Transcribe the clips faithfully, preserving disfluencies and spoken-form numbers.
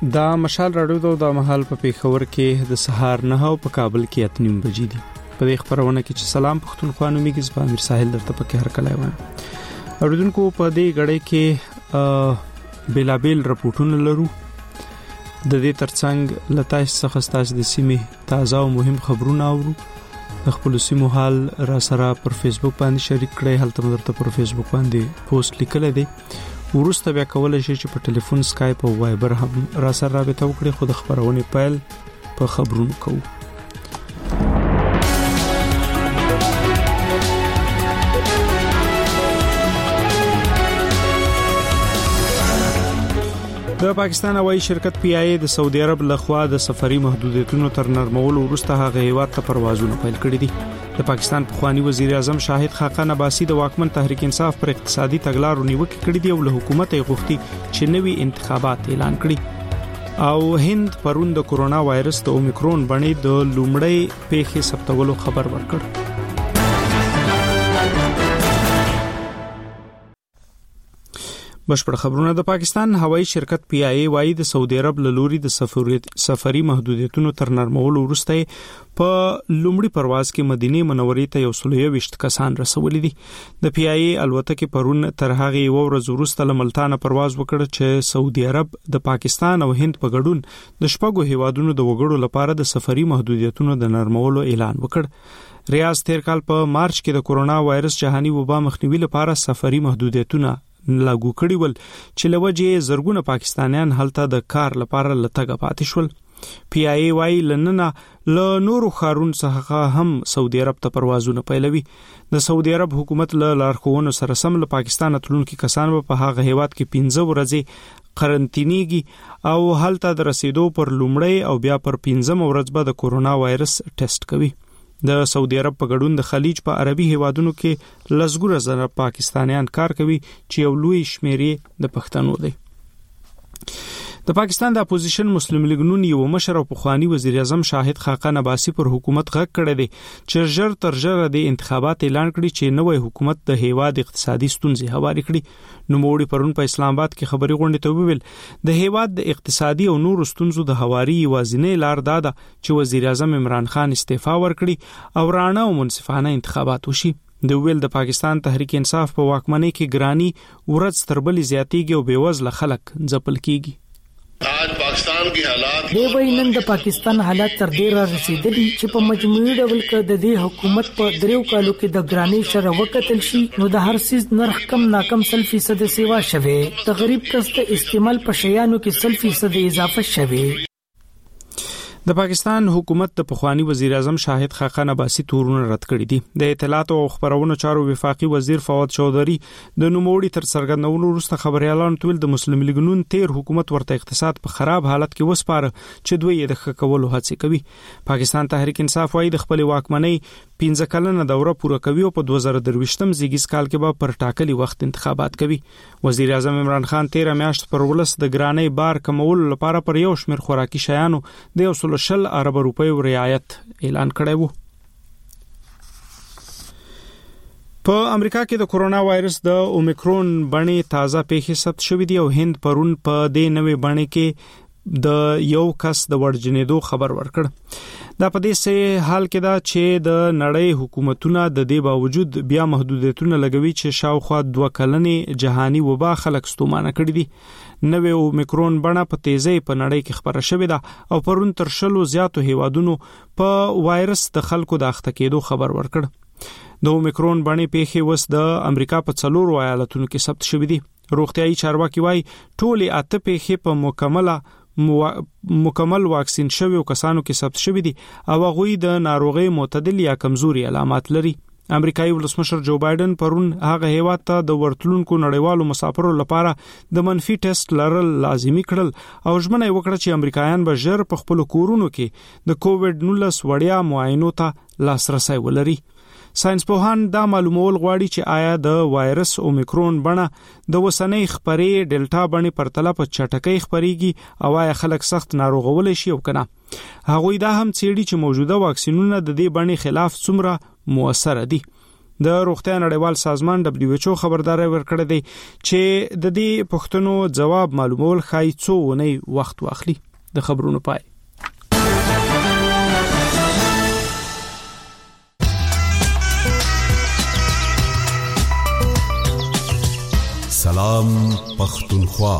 دا مشال راډیو د مهال په پیښور کې د سهار نه او په کابل کې اتنیم بجې دي. په دې خبرونه کې چې سلام پښتونخوا نومي کې زما امیر ساحل درته پکې هر کله وایم. اوریدونکو په دې غړې کې بیلابیل رپورټونه لرو. د دې ترڅنګ لتاش څخه ستاسو د سیمې تازه او مهم خبرونه اورو. د خپل سیمو حال را سره پر فیسبوک باندې شریک کړئ. هلته درته پر فیسبوک باندې پوسټ لیکل دي. ورسته بیا کولای شئ چې په ټلیفون سکایپ او وایبر هم را سره رابطه وکړئ. خو د خبرونه پیل په خبرونو کوو. د پاکستان هوایي شرکت پی آی ای د سعودي عرب لخوا د سفري محدودیتونو تر نرمولو وروسته هغه هیواد ته پروازونه پیل کړي دي. د پاکستان پخوانی وزیر اعظم شاهد خاقان عباسی د واکمن تحریک انصاف پر اقتصادي تګلارو نیوکه کړې دي او له حکومت یې غوښتي چې نوي انتخابات اعلان کړي. او هند پرون د کورونا وایرس د اومیکرون بڼې د لومړی پیښې ثبتولو خبر ورکړ. بشپړ خبرونه. د پاکستان هوایي شرکت پی آی ای وايي د سعودي عرب له لوري د سفري محدودیتونو تر نرمولو وروسته په لومړي پرواز کې مدینه منورې ته یو سل او یو کسان رسولي دي. د پی آی ای الوتکې پرون تر هغه یو ورځ وروسته له ملتان پرواز وکړ چې سعودي عرب د پاکستان او هند په ګډون د شپږو هیوادونو د وګړو لپاره د سفري محدودیتونو د نرمولو اعلان وکړ. ریاض تیر کال په مارچ کې د کورونا وایرس جهاني وبا مخنیوي لپاره سفري محدودیتونه لاګو کړي ول چې لوجه زرګونه پاکستانیان هلته د کار لپاره لټګه پاتې شول. پی آی ای وايي لننه له نورو خارون څخه هم سعودي عرب ته پروازونه پیلوي. د سعودي عرب حکومت له لارښوونو سره سم له پاکستان تلونکو کسان په هغه هیواد کې پنځه ورځې قرنطینیږي او هلته د رسیدو پر لومړی او بیا پر پنځم ورځ به د کورونا وایرس ټیسټ کوي. د سعودي عرب په ګډون د خلیج په عربي هیوادونو کې لسګونه زره پاکستانیان کار کوي چې یو لوی شمیرې د پښتنو دي. د پاکستان د اپوزیشن مسلم لیگ نون یو مشر او پخوانی وزیر اعظم شاهد خاقان عباسی پر حکومت غږ کړی دی چې ژر تر ژره د انتخابات اعلان کړي چې نوې حکومت د هیواد اقتصادي ستونزې هواري کړي. نوموړي پرون په اسلام آباد کې خبري غونډې ته وویل د هیواد د اقتصادي او نورو ستونزو د هواري یوازینۍ لار دا ده چې وزیر اعظم عمران خان استعفا ورکړي او رانه او منصفانه انتخابات وشي. د ویل د پاکستان تحریک انصاف په واکمنۍ کې ګرانی ورځ تر بلې زیاتېږي او بیوزله خلک ځپل کیږي. आज पाकिस्तान की हालात دی وینن د پاکستان حالات تر ډیر رسیدلي چې په مجموعي ډول کې د دې حکومت په دریو کالو کې د ګرانی شر وکتل شي نو د هر سیز نرخ کم ناکم سل فیصد سیوا شوه. د غریب کس ته استعمال په شیانو کې سل فیصد اضافه شوه. د پاکستان حکومت د پخوانی وزیر اعظم شاهد خاقان عباسی تورونه رد کړی دي. د اطلاعات او خبرونو چارو وفاقي وزیر فواد چودھری د نوموړي تر څرګندولو وروسته خبريالانو ټول د مسلم لیگ نون تیر حکومت ورته اقتصاد په خراب حالت کې وسپاره چې دوی یې د ښه کولو هڅه کوي. پاکستان تحریک انصاف وايي د خپل واکمنۍ پنځه کلنه دوره پوره کوي او په دوه زره درویشتم زیږیز کال کې به پر ټاکلي وخت انتخابات کوي. وزیر اعظم عمران خان تیر میاشت پر ولس د ګرانی بار کمولو لپاره پر یو شمېر خوراکي شیانو د یو سل شل ارب روپیو رعایت اعلان کړی وو. په امریکا کې د کورونا وایرس د اومیکرون بڼې تازه پیښې ثبت شوې دي او هند پرون په دې نوې بڼې کې د یو کس د ورجنېدو خبر ورکړ. دا په دې سه حال کې دا چې د نړۍ حکومتونه د دې باوجود بیا محدودیتونه لګوي چې شاوخوا دوه کلنې جهاني وبا خلک ستومانه کړي دي. نوې اومیکرون بڼه په تیزی په نړۍ کې خبره شوې ده او پرون تر شلو زیاتو هیوادونو په وایرس د خلکو د اخته کېدو خبر ورکړ. د اومیکرون بڼې پیښې وس د امریکا په څلورو ایالتونو کې ثبت شوې دي. روغتیايي چارواکي وايي ټولې اته پیښې په مکمله مو... مکمل واکسین شوی کسانو کې ثبت شوې دي او هغوی د ناروغي معتدل یا کمزوري علامات لري. امریکایي ولسمشر جو بایدن پرون هغه هیواد ته د ورتلونکو نړیوالو مسافرو لپاره د منفي ټیسټ لرل لازمي کړل او ژمنه وکړه چې امریکایان به ژر په خپل کورونو کې د کووډ نولس وړیا معاینو ته لاسرسي ولري. ساينس پوهان دا معلومول غواړي چې آیا د وایرس اومیکرون بڼه د وسنۍ خپرې ډیلټا بڼې پرتله په چټکۍ خپريږي او آیا خلک سخت ناروغول شي او کنه. هغوی دا هم څېړي چې موجوده واکسینونه د دې بڼې خلاف څومره موثر دي. د روغتیا نړیوال سازمان دبليو ایچ او خبرداري ورکړه دی چې د دې پوښتنو جواب معلومول خای څو ونې وخت واخلي. د خبرونو پای. سلام پختونخوا.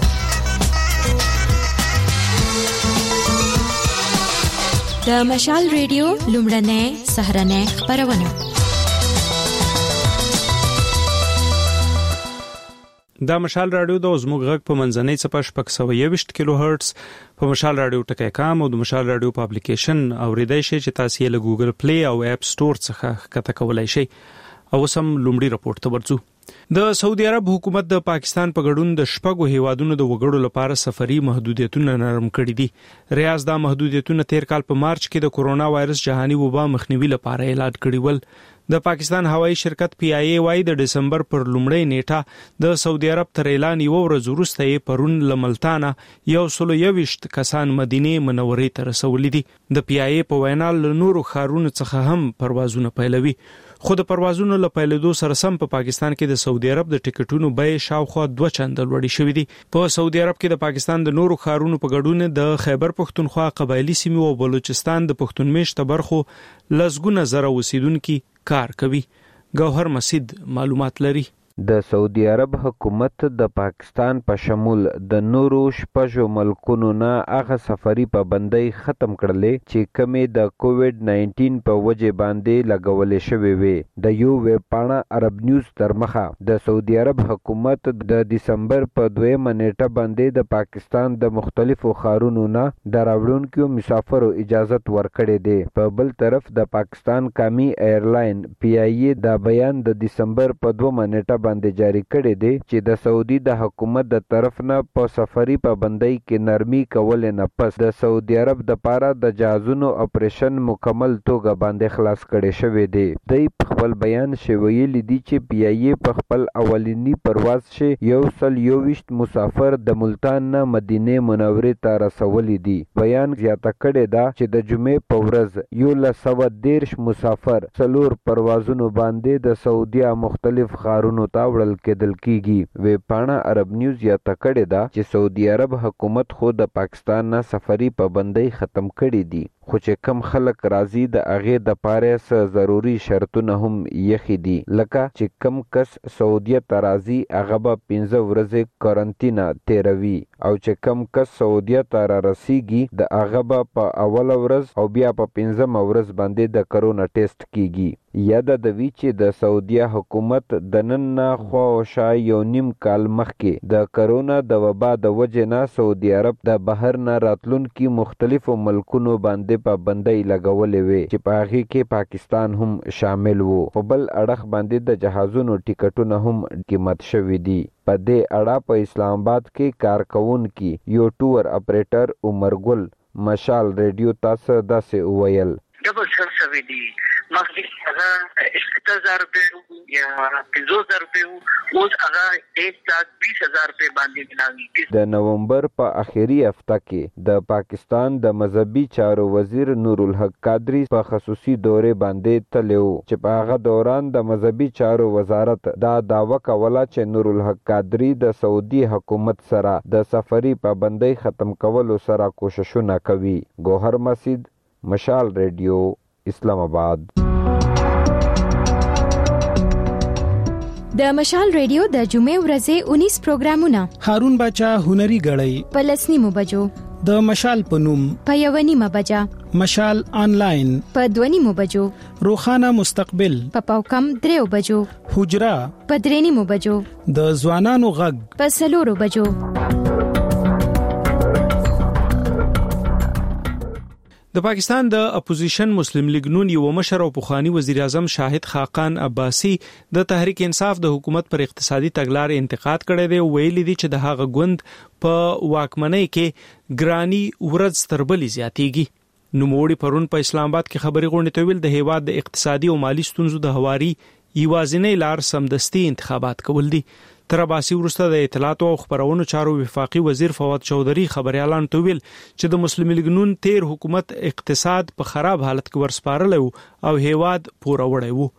د مشال ریډیو لومړنۍ سهرنۍ خبرونه. دا مشال رادیو د زموږ غږ په منځنۍ څپه شپږ سوه یوویشت کیلو هرتز په مشال رادیو ټکی کام او د مشال رادیو په اپلیکیشن اوریدای شئ چې تاسو یې له ګوګل پلی او اپ سٹور څخه کته کولای شئ. او سم لومړی راپورټ ته ورځو. د سعودي عرب حکومت د پاکستان په ګډون د شپږو هیوادونو د وګړو لپاره سفري محدودیتونه نرم کړي دي. ریاض دا محدودیتونه تیر کال په مارچ کې د کورونا وایرس جهاني وبا مخنیوي لپاره اعلان کړي ول. د پاکستان هوایي شرکت پی آی ای وايي د دسمبر پر لومړۍ نیټه د سعودي عرب تر اعلان یو ورځ وروسته یې پرون لملتانه یو سل یوویشت کسان مدینه منورې ته رسولي دي. د پی آی ای په وینا له نورو ښارونو څخه هم پروازونه پیلوي. خو د پروازونو له پیلېدو سره سم په پاکستان کې د سعودي عرب د ټیکټونو بیې شاوخوا دوه چنده لوړې شوې دي. په سعودي عرب کې د پاکستان د نورو ښارونو په ګډون د خیبر پښتونخوا قبایلی سیمې او بلوچستان د پښتون میشته برخو لسګونه زره اوسیدونکو کار کوي. ګوهر مسید معلومات لري. د سعودي عرب حکومت د پاکستان په شمول د نورو شپږو ملکونو نه هغه سفري پابندۍ ختم کړلې چې کمې د کووډ ناینټین په وجه باندې لګولې شوې وې. د یو ویب پاڼه عرب نیوز تر مخه د سعودي عرب حکومت د دسمبر په دویمه نیټه باندې د پاکستان د مختلفو ښارونو نه د راوړونکو مسافرو اجازت ورکړې دی. په بل طرف د پاکستان قومي ایرلاین پی آی ای دا بیان د دسمبر په دویمه نیټه باندې جاری کړی دی چې د سعودي د حکومت د طرف نه په سفري پابندۍ کې نرمي کول نه پس د سعودي عرب د پاره د جهازونو اپریشن مکمل توګه باندې خلاص کړي شوی دی. دوی په خپل بیان شویل دي چې پی آی ای په خپل اولینی پرواز شي یو سل یوویشت مسافر د ملتان نه مدینه منورې ته رسولي دي. بیان زیاته کړی دا چې د جمعې په ورځ یو لس سوه دېرش مسافر څلور پروازونو باندې د سعودي مختلف ښارونو ته وړل کېدل کیږي. ویب پاڼه عرب نیوز یاته کړې ده چې سعودي عرب حکومت خو د پاکستان نه سفري پابندۍ ختم کړې دي خو چې کم خلک راځي د هغې د پاره څه ضروري شرطونه هم یخي دي لکه چې کم کس سعودیه ته راځي هغه به پنځه ورځې کارنټینه تیروي او چې کم کس سعودیه ته را رسیږي د هغه به په اوله ورځ او بیا په پنځمه ورځ باندې د کرونا ټیسټ کیږي. یاده د وی چې د سعودیه حکومت د نن نه خوا او شا یو نیم کال مخکې د کرونا د وبا د وجې نه سعودي عرب د بهر نه راتلونکي مختلفو ملکونو باندې پابندۍ لګولې وې چې په هغې کې پاکستان هم شامل وو. په بل اړخ باندې د جهازونو ټیکټونه هم قیمت شوي دي. په دې اړه په اسلام آباد کې کارکونکي یو ټور اپریټر عمر ګل مشال ریډیو تاسو داسې وویل. ډبل سر سوي دي مخکې هغه شپږ هزار روپۍ یا پنځوس هزار روپۍ اوس هغه ایک لاک بیس هزار روپۍ باندې ملاوي. د نومبر په اخیری هفته کې د پاکستان د مذهبي چارو وزیر نور الحق قادری په خصوصي دورې باندې تللی و چې په هغه دوران د مذهبي چارو وزارت دا دعوه کوله چې نور الحق قادری د سعودي حکومت سره د سفري پابندۍ ختم کولو سره کوششونه کوي. ګوهر مسید مشال ریډیو اسلام آباد. د مشال ریډیو د جمعې ورځې انیس پروګرامونه هارون باچا هنري غړی په لسنیمو بجو د مشال په نوم په یو نیمه بجا مشال آنلاین په دوه نیمو بجو روخانه مستقبل په پاوکم دریو بجو حجرا په درې نیمو بجو د ځوانانو غږ په سلورو بجو. د پاکستان د اپوزیشن مسلم لیگ نون یو مشر او پخوانی وزیر اعظم شاهد خاقان عباسی د تحریک انصاف د حکومت پر اقتصادي تګلارې انتقاد کړی دی او ویلي دی چې د هغه ګوند په واکمنۍ کې ګرانی ورځ تر بلې زیاتېږي. نوموړي پرون په اسلام آباد کې خبري غونډې ته ویل د هیواد د اقتصادي او مالی ستونزو د هواري یوازینۍ لار سمدستي انتخابات کول دي. تر عباسی وروسته د اطلاعات او خبرونو چارو وفاقي وزیر فواد چودھری خبريالان ته ویل چې د مسلم لیگ نون تیر حکومت اقتصاد په خراب حالت کې ورسپارل او هیواد پوره وړی وو.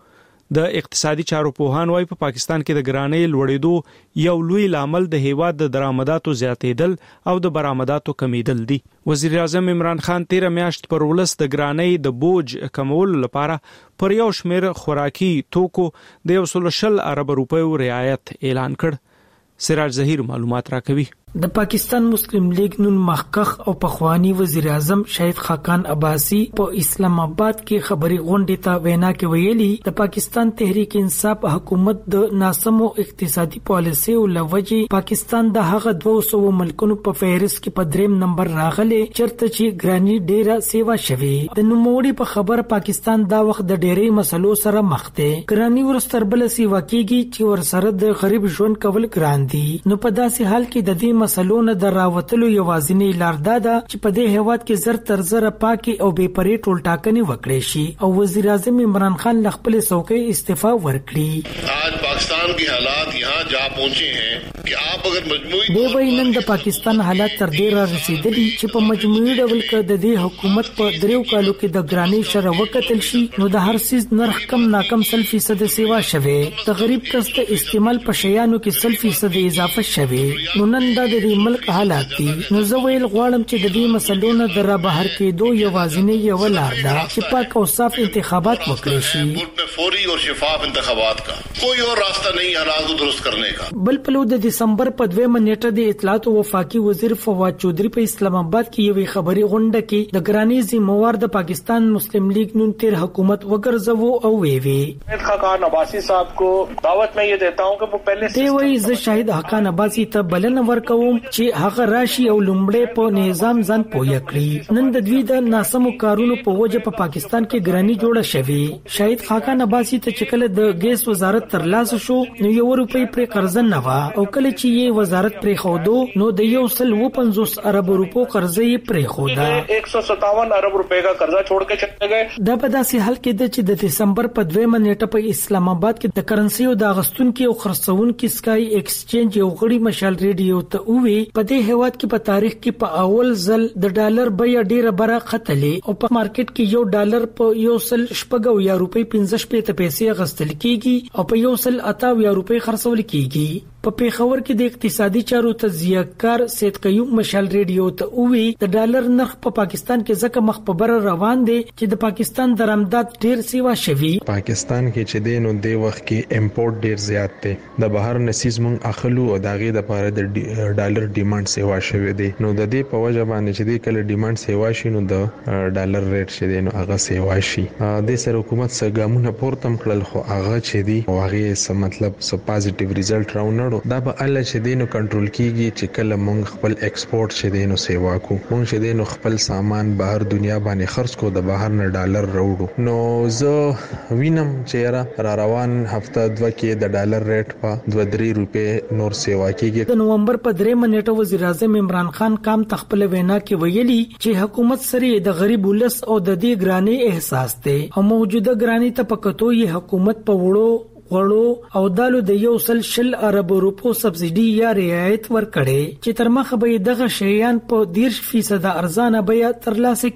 د اقتصادي چارو پوهان وايي په پاکستان کې د ګرانۍ لوړېدو یو لوی لامل د هیواد د درآمداتو زیاتېدل او د برآمداتو کمیدل دي. وزیر اعظم عمران خان تیر میاشت پر ولس د ګرانۍ د بوج کمولو لپاره پر یو شمېر خوراکي توکو د یو سل شل ارب روپیو رعایت اعلان کړ. سراج ظهیر معلومات راکوي. د پاکستان مسلم لیگ نن مخکخ او پخوانی وزیر اعظم شهید خاقان عباسی په اسلام آباد کې خبري غونډې ته وینا کې ویلي د پاکستان تحریک انصاف حکومت د ناسمو اقتصادي پالیسي او لوجه پاکستان د هغه دوه سوه ملکونو په فهرست کې په دریم نمبر راغلي چرته چې ګرانی ډیره سیوا شوي. د نوموړي په خبر پاکستان دا وخت د ډېرې مسلو سره مخ دی. ګرانی ورستربل سیوا کېږي چې ورسره د غریب ژوند کول ګران دي. نو په داسې حال کې د دې مسلونه د راوتلو یوازینی لار دا ده چې په دې هیواد کې زر تر زر پاکي او بے پرې ټول ټاکنې وکړي شي او وزیر اعظم عمران خان له خپل څوکۍ استعفا ورکړي. आज पाकिस्तान के हालात यहाँ जा पहुँचे हैं कि आप अगर मजमूई دی وی نن د پاکستان حالات تر دې را رسیدلي چې په مجموعي ډول کې د دې حکومت په دریو کالو کې د ګرانۍ شر وکتل شي نو د هر سیز نرخ کم ناکم سل فیصد سیوا شوه. د غریب کس ته استعمال په شیانو کې سل فیصد اضافه شوه. نو نن د دې ملک حالات دي. نو زه ویل غواړم چې د دې مسلو نه در بهر کېدو یوازینی یو لار ده چې پاک او صاف انتخابات وکړي شي. मुल्क में फौरी और शफाफ इंतखाबात का कोई और रास्ता नहीं हालात को दुरुस्त करने का. بل پلو د دسمبر په دویمه نیټه د اطلاعات او وفاقي وزیر فواد چودھری په اسلام آباد کې یوې خبري غونډه کې د ګرانی ذمہوار د پاکستان مسلم لیگ نون تیر حکومت وګرځوو او وی وی خاقان عباسی صاحب کو دعوت میں یہ دیتا ہوں کہ وہ پہلے دی وی ز شاهد حقان عباسی ته بلنه ورکوم چې هغه راشي او لومړی په نظام ځان پوهه کړی. نن د دوی د ناسمو کارونو په وجه په پاکستان کې ګرانی جوړه شوې. شاهد خاقان عباسی ته چې کله د ګیس وزارت ترلاسه شو نو یو روپۍ پر قرض نه و او کله چې یې وزارت پر خودو نو د یو سل و پنځوس ارب روپو قرض یې پر خودا. एक सौ सत्तावन अरब रुपए का कर्जा छोड़ के चले गए. دا په داسې حال کې د چې د دسمبر په دویمه نیټه په اسلام آباد کې د کرنسي او د اغستونکو او خرڅونکو سکای ایکسچینج یو غړي مشال ریډیو ته وی په دې هیواد کې په تاریخ کې په اول ځل د ډالر بیه ډیره بره ختلې او په مارکیټ کې یو ډالر په یو سل شپږ یا روپۍ پنځه شپږ پیسې غستل کیږي او په یو سل اته یا روپۍ خرڅول کیږي. په پیښور کې د اقتصادي چارو تجزیه کار سید قیوم مشال ریډیو ته وی د ډالر نرخ په پاکستان کې ځکه مخ په بره روان دی چې د پاکستان درآمدات ډیر سیوا شوي. پاکستان کې چې دین او د وخت کې امپورټ ډیر زیات دی. د بهر نسیز مونږ اخلو او داغه د لپاره د ډالر ډیماند سیوا شوی دی. نو د دې په وجه باندې چې د کله ډیماند سیوا شي نو د ډالر ریټ شه دی نو هغه سیوا شي. د سر حکومت سره ګامونه پورتم کړل خو هغه چې دی هغه سم مطلب سو پازیټیو ریزلټ راوړل دا به الله چې دینو کنټرول کیږي چې کله مونږ خپل ایکسپورټ چې دینو سیوا کو مونږ چې دینو خپل سامان بهر دنیا باندې خرڅ کو د بهر نه ډالر راوړو. نو زه وینم چې را روان هفته دوه کې د ډالر ریټ په دوه درې روپے نور سیوا کیږي. د نومبر په درې منېټه وزیر اعظم عمران خان کام تخپل وینا کې ویلي چې حکومت سره د غریب ولس او د دې ګرانی احساس دی او موجوده ګرانی ته پکتو یې حکومت په وړو غړو او دالو د یو سل شل ارب روپو سبسيډي یا رعایت ورکړي چې تر مخه به دغه شیان په دیرش فیصد ارزانه بیا ترلاسه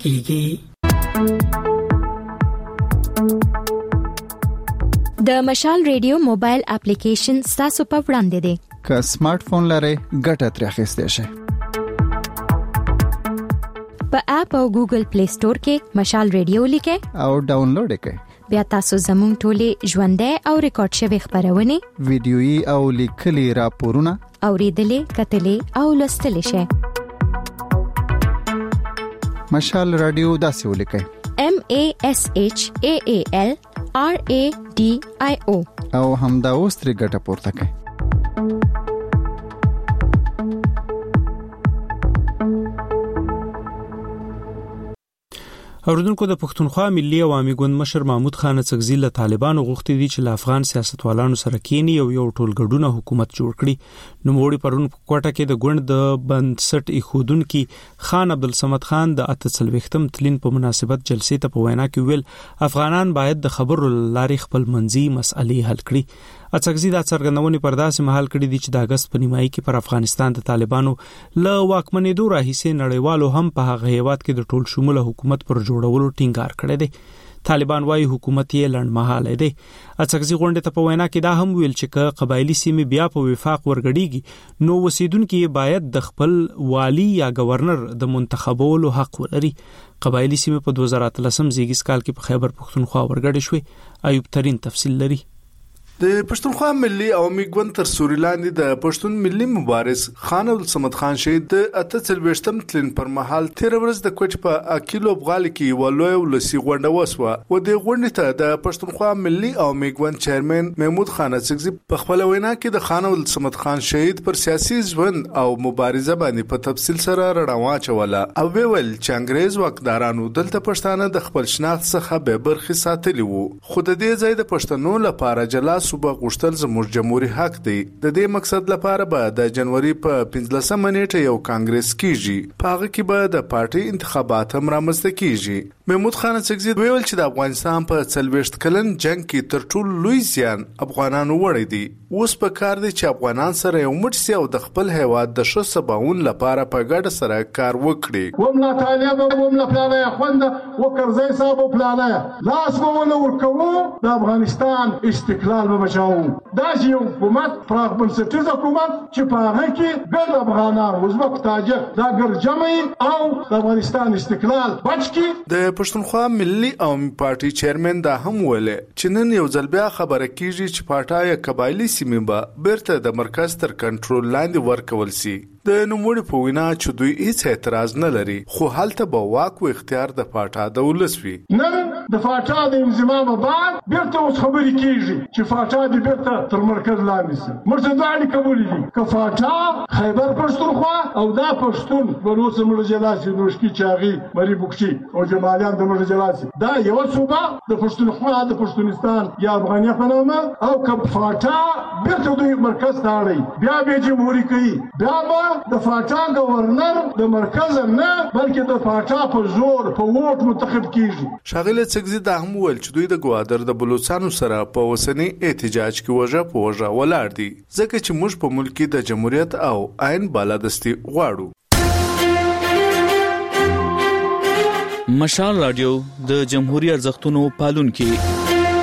کیږي. د مشال ریډیو موبایل اپلیکیشن تاسو په وړاندې دی. که سمارټ فون لرئ ګټه ترې اخیستئ شئ. په اپ او ګوګل پلی سٹور کې مشال ریډیو لیکئ او ډاونلوډ کړئ. بیا تاسو زموږ ټولې ژوندۍ او ریکارډ شوی خبرونه ویډیويي او لیکلي راپورونه اوریدلې کتلې او لوستلې شئ. مشال رادیو داسې ولیکئ M A S H A A L R A D I O او همدا اوس ترې ګټه پورته کړئ. اوردونکو د پښتونخوا ملي عوامي ګوند مشر محمود خان څګزي له طالبانو غوښتي دي چې له افغان سیاستوالانو سره کینی او یو ټولګډونه حکومت جوړ کړي. نو موړي پرون په کوټه کې د ګوند د بنسټ ایښودونکو خان عبدالصمد خان د اتڅلوختم تلین په مناسبت جلسې ته په وینا کې ویل افغانان باید د خبرو لارې خپل منځي مسئلې حل کړي. اڅګزي دا څرګندونې پر داسې محل کړي دي چې د اگست په نیمایي کې پر افغانستان د طالبانو له واکمنېدو راهیسې نړیوالو هم په هغه هیواد کې د ټول شموله حکومت پر جوړولو ټینګار کړی دی. طالبان وايي حکومت یې لنډمهاله دی. اڅکزي غونډه ته په وینا کې دا هم ویل چې ک قبایلی سیمې بیا په وفاق ورګډيږي نو وسیدونکو باید د خپل والی یا گورنر د منتخبولو حق ولري. قبایلی سیمې په دوه زره اتلسم زیږیز کال کې په خیبر پښتونخوا ورګډې شوې. ایوب ترين تفصیل لري. د پښتونخوا ملي عوامي ګوند تر سوري لاندې د پښتون ملي مبارز خان عبدالصمد خان شهید د اته څلوېښتم تلین پر مهال تیر ورځ د کوټ په اکیلو بغال کې ولوي ولسی غونډه وسوه و د غونډې ته د پښتونخوا ملي عوامي ګوند چیرمن محمود خان اڅکزي په خپل وینا کې د خان عبدالصمد خان شهید پر سیاسي ژوند او مبارزه باندې په تفصیل سره رڼا چوله او ویل چې انګريز واکدارانو دلته پښتانه د خپل شناخت څخه به برخي ساتلی وو. خو د دې ځای د پښتنو لپاره جلا صوبه غوښتل زموږ جمهوریت حق دی. د دې مقصد لپاره به د جنوري په پنځلسمه نیټه یو کانګرس کیږي. په هغه کې به د پارټي انتخابات هم رامنځته کیږي. محمود خان اڅکزي ویل چې د افغانستان په څلوېښت کلن جنگ کې تر ټولو لوی زیان افغانانو وړي دي. اوس په کار دی چې افغانان سره یو مټ سي او د خپل هیواد د ښه سباون لپاره په ګډه سره کار وکړي. وملا طالب وملا پلانه خوند وکرزي صاحب پلانه لاس وونه ورکوو د افغانستان استقلال به بچاو. دا یو حکومت پراخ بنسټیز حکومت چې په هغه کې ګڼ افغانان ازبک تاجک دا ګرجمې او د افغانستان استقلال بچ کی. د پښتونخوا ملي عوامي پارټي چیرمن دا هم ویل چې نن یو ځل بیا خبره کیږي چې پارټای قبایلی سیمې به بیرته د مرکز تر کنټرول لاندې ورکول شي. د نوموړي په وینا چې دوی هیڅ اعتراض نه لري خو هلته به واک او اختیار د فاټا د ولس وي. نن د فاټا د انضمام بعد بیرته اوس خبرې کیږي چې فاټا د بیرته تر مرکز لاندې شي. موږ دا اړ قبول دي ک فاټا خیبر پښتونخوا او دا پښتون بلوچ مړ جلاسي نوشکی چاغي مری بوکشي او جمالیان د مړ جلاسي دا یو صوبه د پښتونخوا د پښتونستان یا افغانیت په نامه او ک فاټا بیرته دوی مرکز ته اړي بیا به جمهوریت کوي بیا به د فاټا گورنر د مرکز نه بلکې د فاټا په زور په ووټ منتخب کیږي. شاغل اڅکزي دا هم ویل چې دوی د ګوادر د بلوچستان سره په وسنی احتجاج کې وژه په وژه ولاړ دي ځکه چې موږ په ملک کې د جمهوریت او آئین بالادستي غواړو. مشال رادیو د جمهوریت ارزښتونو پالونکي.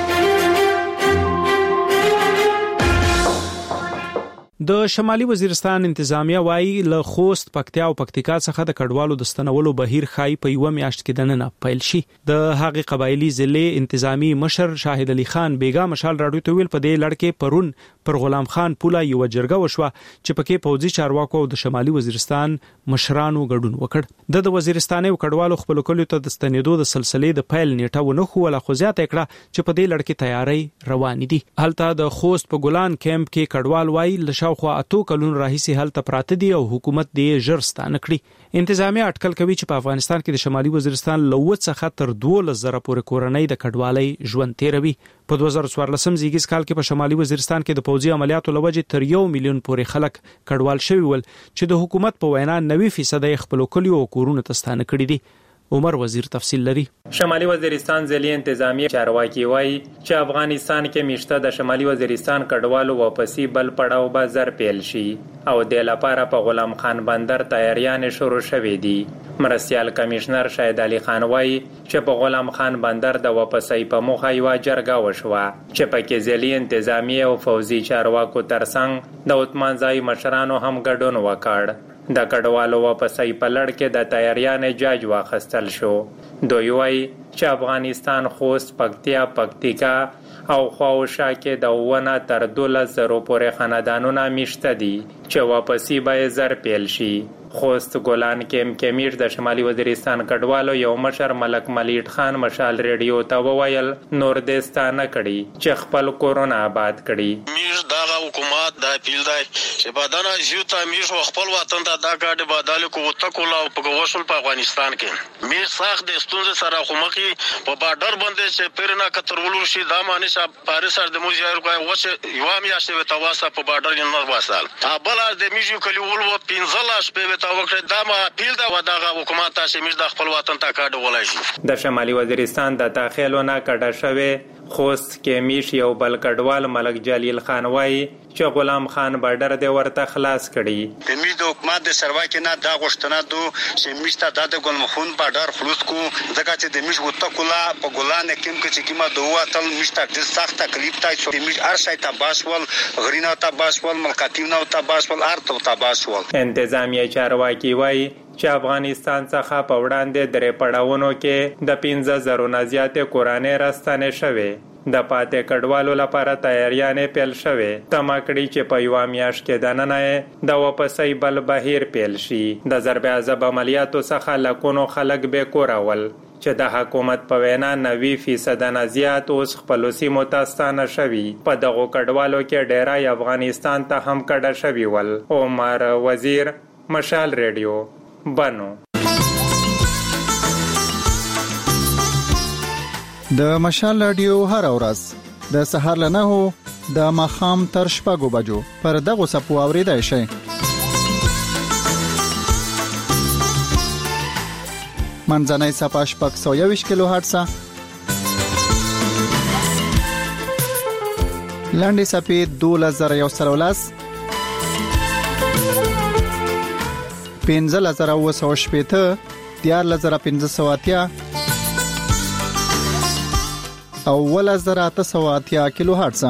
د شمالي وزیرستان انتظامیه وايي له خوست پکتیا او پکتیکا څخه د کډوالو د ستنولو بهیر خای په یو میاشت کې دننه پیل شي. د هغې قبایلی ضلع انتظامی مشر شاهد علي خان بیگا مشال راډیو ته ویل په دې لړ کې پرون پر غلام خان پوله یو جرګه وشوه چې پکې پوځي چارواکو او د شمالي وزیرستان مشرانو ګډون وکړ. د وزیرستاني کډوالو خپل کلو ته د ستنېدو د سلسلې د پیل نیټه ونه خو ولا خو زیاته کړه چې په دې لړ کې تیاری روان دي. هلته د خوست په ګلان کیمپ کې کډوال وايي لشاو خو اتو کلون راهیسي هلته پراته دي او حکومت دې ژرستانه کړی. انتظامیه اټکل کوي چې په افغانستان کې د شمالي وزیرستان لوت څخه تر دوه زره پورې کورنۍ د کډوالۍ ژوند تیروي. په دوه زره څوارلسم زیږیز کال کې په شمالي وزیرستان کې د پوځي عملیاتو لوجې تر یو میلیون پورې خلک کډوال شوي ول چې د حکومت په وینا نوي فیصد خپل کلیو او کورونو ته ستانه کړي دي. عمر وزیر تفصیل لري. شمالي وزیرستان ضلع انتظامی چارواکي وایي چې افغانستان کې میشته د شمالي وزیرستان کډوالو واپسی بل پړاو به زر پیل شي او د لپاره په غلام خان بندر تیاریان شروع شوې دي. مرستيال کمشنر شاهد علي خان وایي چې په غلام خان بندر د واپسی په موخه یو جرګه وشوه چې پکې ضلع انتظامی او فوزي چارواکو ترڅنګ د عثمانزای مشرانو هم ګډون وکړ. د کډوالو واپسی په لړ کې د تیاریان جاج واخستل شو. دوی وایي چې افغانستان خوست پکتیا پکتیکا او خواوشا کې د ونه تر دولس زرو پورې خاندانونه میشته دي چې واپسی به زر پیل شي. خوست ګولان کې کمیر د شمالي وزیرستان کډوالو یو مشر ملک ملیټ خان مشال ریډیو ته وویل نور دستانه کړي چې خپل کورونه آباد کړي. میر دغه حکومت د پیل دی چې بدنه یو ته میر خپل وطن ته د کاډ بدل کو تکول او په وصول په افغانستان کې میر ساخت د ستونزې سره خمخي په بارډر باندې چې پیرنا کترولو شي د معنی چې پاریس سره د موزیار کوي وڅ یو میاشت په تواسه په بارډر نه وصل ابل د میجو کلیول و پنځلس په تا وکړه دا ما پیل دا ودغه حکومت ته چې د خپل وطن ته کاډ ولای شي. د شمالي وزیرستان د داخلو نه کډه شوی خوست کې میش یو بل کډوال ملک جلیل خان وایي چې غلام خان بارډر د ورته خلاص کړي. د میش د حکومت د سروا کې نه دا غوښتنه دو چې میش ته د ګلمخون بارډر خلاص کو ځکه چې د میش وته کولا په ګلان کې کوم چې کیما دوه تل میش ته د سخت تکلیف تای شو. میش ارشای ته باسول غرینا ته باسول ملکاتیونه ته باسول ارته ته باسول. انتظامیه چارواکي وایي چې افغانستان څخه په وړاندې درې پړاوونو کې د پنځه زرو نه زیاتې کورانې راستنې شوې. د پاتې کډوالو لپاره تیاریانې پیل شوې. تمه کړي چې په یوه میاشت کې دننه د واپسۍ بل بهیر پیل شي. د ضرب عذاب عملیاتو څخه لکونو خلک بې کوره ول چې د حکومت په وینا نوي فیصد نه زیات اوس خپلو سیمو ته ستانه شوي. په دغو کډوالو کې ډیری افغانستان ته هم کډه شوي ول. عمر وزیر، مشال ریډیو، بنو. د مشال رادیو هر ورځ د سهار له نهو د ماښام تر شپږو بجو پر دغه سپو اوریدای شئ. منځنۍ صفحه شپږ سوه یوویشت کیلو هرتز، لاندې صفحه دولس زره یو سل ولس، پنځه زره اوه سوه شپېته، دیارلس زره پنځه سوه اتیا او ولس زره اته سوه اتیا کیلو هرتز.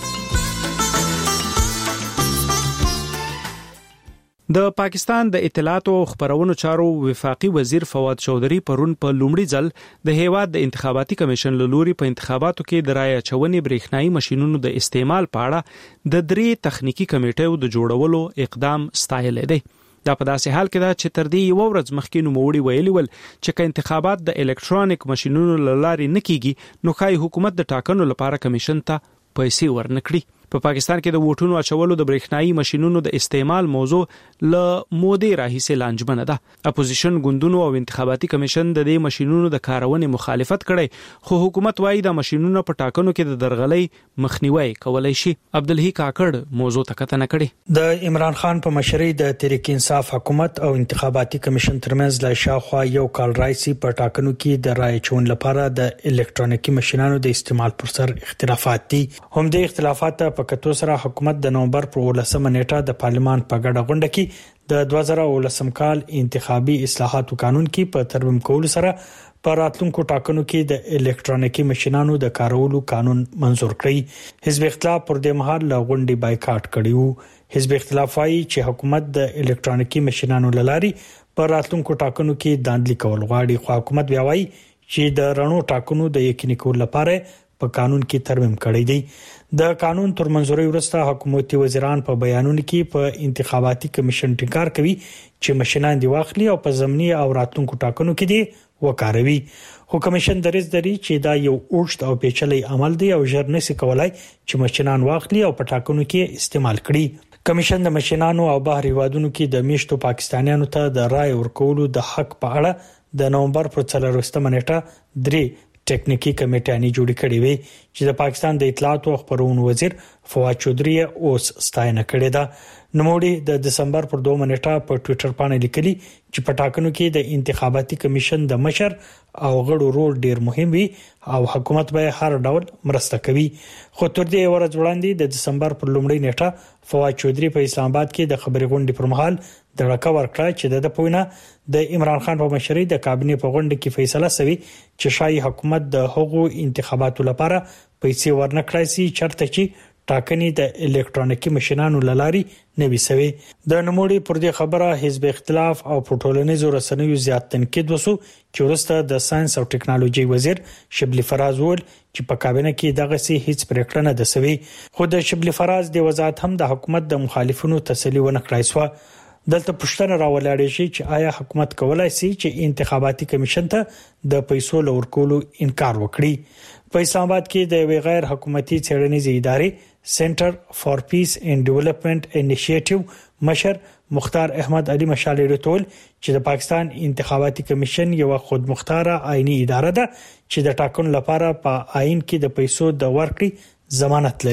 د پاکستان د اطلاعات او خبرونو چارو وفاقي وزیر فواد چودھری پرون په لومړي ځل د هیواد د انتخاباتي کمیشن له لوري په انتخاباتو کې د رایه چونې برېښنايي ماشينونو د استعمال په اړه د درې تخنیکی کمیټو د جوړولو اقدام ستایل دی. دا په داسې حال کې دا چې تر دې یو ورځ مخکې نوموړي ویلي ول چې که انتخابات د الکترونیک ماشينونو له لارې نه کیږي نو ښایي حکومت د ټاکنو لپاره کمیشن ته پیسې ورنکړي. په پاکستان کې د ووټونو اچولو د برېښنايي ماشينونو د استعمال موضوع ل مودې راهیسې لانجمنه ده. اپوزیشن ګوندونو او انتخاباتي کمیشن د دې ماشينونو د کارونې مخالفت کړي، خو حکومت وايي د ماشينونو په ټاکنو کې د درغلۍ مخنیوي کولای شي. عبدالحی کاکړ موضوع تکتنه کړي. د عمران خان په مشرۍ د تحریک انصاف حکومت او انتخاباتي کمیشن ترمنځ لا شاوخوا یو کال راځي په ټاکنو کې د رای چون لپاره د الکترونیکي ماشينونو د استعمال پر سر اختلافات دي. هم د اختلافات په کتو سره حکومت د نومبر پر ولسمه نیټه د پارلمان په ګډه غونډه کې د دوه زره ولسم کال انتخابي اصلاحاتو قانون کې په ترمیم کولو سره په راتلونکو ټاکنو کې د الکترونیکي ماشينانو د کارولو قانون منزور کړی. حزب اختلاف پر دې مهال له غونډې بایکاټ کړی وو. حزب اختلاف وايي چې حکومت د الکترونیکي ماشينانو لاري په راتلونکو ټاکنو کې داندلي کول غواړي، خو حکومت بیا وايي چې د رڼو ټاکنو د یقیني کولو لپاره په قانون کې ترمیم کړی دی. د قانون تر منځوري وروسته حکومتي وزیران په بیانونو کې په انتخاباتي کمیشن ټینګار کوي چې ماشينان دی واخلي او په ضمني او راتلونکو ټاکنو کې دی وکاروي. خو کمیشن درېز دري چې دا یو اوږد او پیچلي عمل دی او ژر نشي کولای چې ماشينان واخلي او په ټاکنو کې استعمال کړي. کمیشن د ماشينانو او بهر هیوادونو کې د میشتو پاکستانیانو ته د رای ورکولو د حق په اړه د نومبر پر څلروستمه نیټه درې ټکنیکی کمیټې جوړې کړې وي چې د پاکستان د اطلاعات او خبرونو وزیر فواد چودھری اوس ستاینه کړې ده. نوموړي د دسمبر پر دوه نیټه په ټوئیټر باندې لیکلي چې په ټاکنو کې د انتخاباتي کمیشن د مشر او غړو رول ډیر مهم وي او حکومت به هر ډول مرسته کوي. خو تر دې ورځ وړاندې د دسمبر پر لومړۍ نیټه فواد چودھری په اسلام آباد کې د خبري غونډې پر مهال د راکا ورکړه چې د پوینه د عمران خان په مشرۍ د کابینې په غونډه کې فیصله شوی چې شایي حکومت د هغو انتخاباتو لپاره پیسې ورنکړي سي چرته چې ټاکنې د الکترونیکي ماشينانو لاري نوي سوي. د نوموړي پر دې خبره حزب اختلاف او پټولنیزو رسنیو زیات تنقید وسو چې ورسته د ساينس او ټکنالوژي وزیر شبلی فراز ول چې په کابینه کې دغه سي هیڅ پریکړه نه ده سوي. خو د شبلی فراز د وزارت هم د حکومت د مخالفینو تسلی ونه کړای سو. دلته پښتنه راولاړې شي چې آیا حکومت کولای شي چې انتخاباتي کمیشن ته د پیسو لور کولو انکار وکړي. په اسلام آباد کې د غیر حکومتي څېړنیزې ادارې سنټر فار پیس اینڈ ډیولپمنٹ انیشیټیو مشر مختار احمد علي مشال ریټول چې د پاکستان انتخاباتي کمیشن یو خودمختاره آئینی اداره ده چې د ټاکنو لپاره په آئین کې د پیسو د ورکړې ضمانت لري.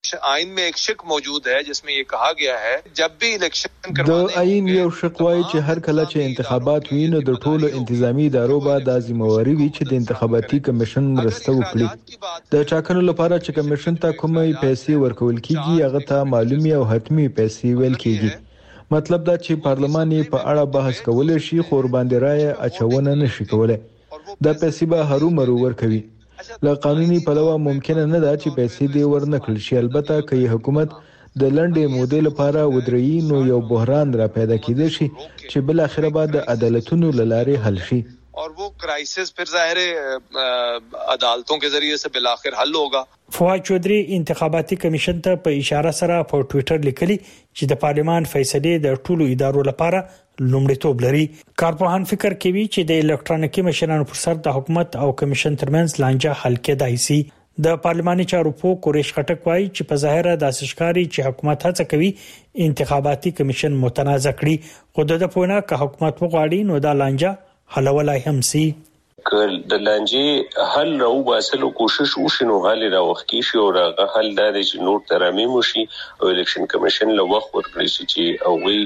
आइन में एक शिक मौजूद है जिसमें ये कहा गया है जब भी इलेक्शन د आइन یو شقوای چې هر کله چې انتخابات وي نو د ټولو انتظامی ادارو به د ذمہواری وي چې د انتخاباتي کمیشن مرسته وکړي د ټاکنو لپاره چې کمیشن ته کومې پیسې ورکول کیږي هغه ته معلومي او حتمی پیسې ویل کیږي مطلب دا چې پارلمان یې په اړه بحث کولای شي خو ور باندې رائے اچونه نشي کولای دا پیسې به هرو مرو ورکوي له قانوني پلوه ممکن نه ده چې پیسې دی ورنکړل شي البته که حکومت د لنډې مودې لپاره ودرېږي نو یو بحران را پیدا کېدای شي چې بل اخر بعد عدالتونو لاره حل شي और वो क्राइसिस फिर ज़ाहिर है अदालतों के जरिए से बिलाखिर हल होगा। فواز چودري انتخاباتي کمیشن ته په اشاره سره په ټوئیټر لیکلي چې د پارلمان فیصله د ټولو ادارو لپاره لومړیتوب لري. کارپوهان فکر کوي چې د الکترونیکي مشرانو پر سر د حکومت او کمیشن ترمنځ لانجه حل کېدای شي. د پارلماني چارو په قریش خټک وایي چې په ظاهره د اسشکاري چې حکومت هڅه کوي انتخاباتي کمیشن متنازع کړي خو د پوهنه که حکومت وغواړي نو دا لانجه حلولای هم سي. کله د لانجې حل راو باسلو کوشش وشینو حل راوخی شي او هغه حل د چې نور ترامیم وشي او الیکشن کمیشن له وخت ورکړي شي چې او وی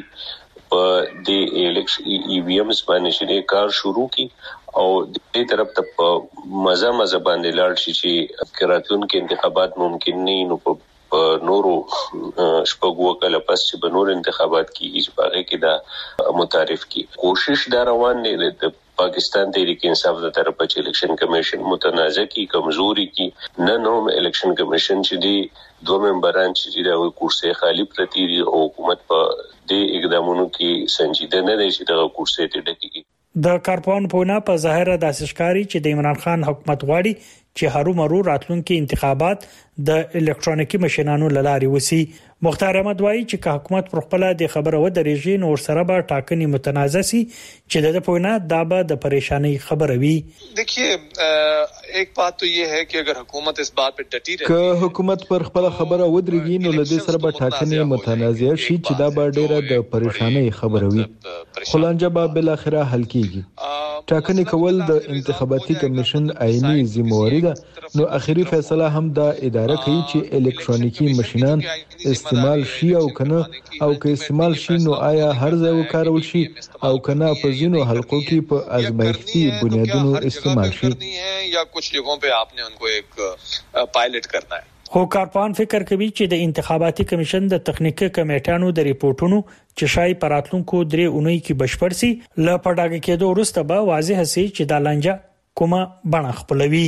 په د الیکشن ای وی ایم باندې چې کار شروع کی او د دې طرف ته په مزه مزه باندې لاړ شي چې کراتون کې انتخابات ممکن نه نو په نورو شپږو کله پس چې به نور انتخابات کیږي چې هغه کې دا متعارف کی کوشش دا روان دی د پاکستان تحریک انصاف د طرفه چې الیکشن کمیشن متنازع کی کمزوري کی نه نو الیکشن کمیشن چې دی دوه ممبران چې د کرسي خالی پرتی دي او حکومت په دې اقدامونو کې سنجیده نه دي چې د کرسي ته ډکیږي. د کارپون پونه په ظاهره د اسشکاري چې د عمران خان حکومت غواړي چې هرو مرو راتلونکي انتخابات د الکترونیکي ماشينانو لاري وسی. مختار احمد وایي چې حکومت پر خپل د خبره و درېږي نو سره به ټاکنې متنازع سي چې د پونه دا به د پریشانی خبره وي. देखिए एक बात तो ये है कि अगर हुकूमत इस बात पे डटी रहे که حکومت پر خپل خبره ودرېږي نو لدې سره به ټاکنې متنازع شي چې دا به ډیره د پریشانی خبره وي خو لانجه به بل اخره حل کیږي. ټاکنې کول د انتخاباتي کمیشن عیني ذمہواری ده نو اخیری فیصله هم دا اداره کوي چې الکترونیکی ماشينان استعمال شي او کنه او که استعمال شي نو آیا هر ځای وکارول شي او کنه په ځینو حلقو کې په ازمایښتي بنیادونو استعمال شي یا کچھ جگہوں پہ آپ نے ان کو ایک پائلٹ کرنا ہے. خو کارپوهان فکر کوي چې د انتخاباتي کمیشن د تخنیکی کمیټانو د ریپورتونو چې شای پراتلونکو درې اونۍ کې بشپړ سي ل پډاګه کېدو وروسته به واضح سي چې د لانجه کومه بڼه خپلوي.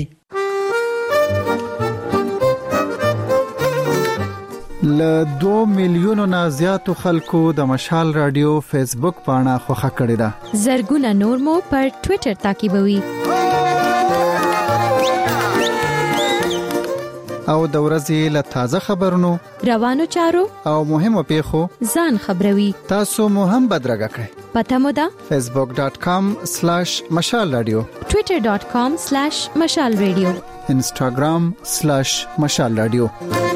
ل دوه میلیونو نه زیاتو خلکو د مشال رادیو فیسبوک پاڼه خوښه کړې ده. زرګونه نور مو پر ټوئیټر تعقیبوي. او د ورځې له تازه خبرونو روانو چارو او مهمو پیښو ځان خبروي. تاسو مو هم بدرګه کړئ. پته مو ده facebook dot com slash mashal radio twitter dot com slash mashal radio instagram slash mashal radio.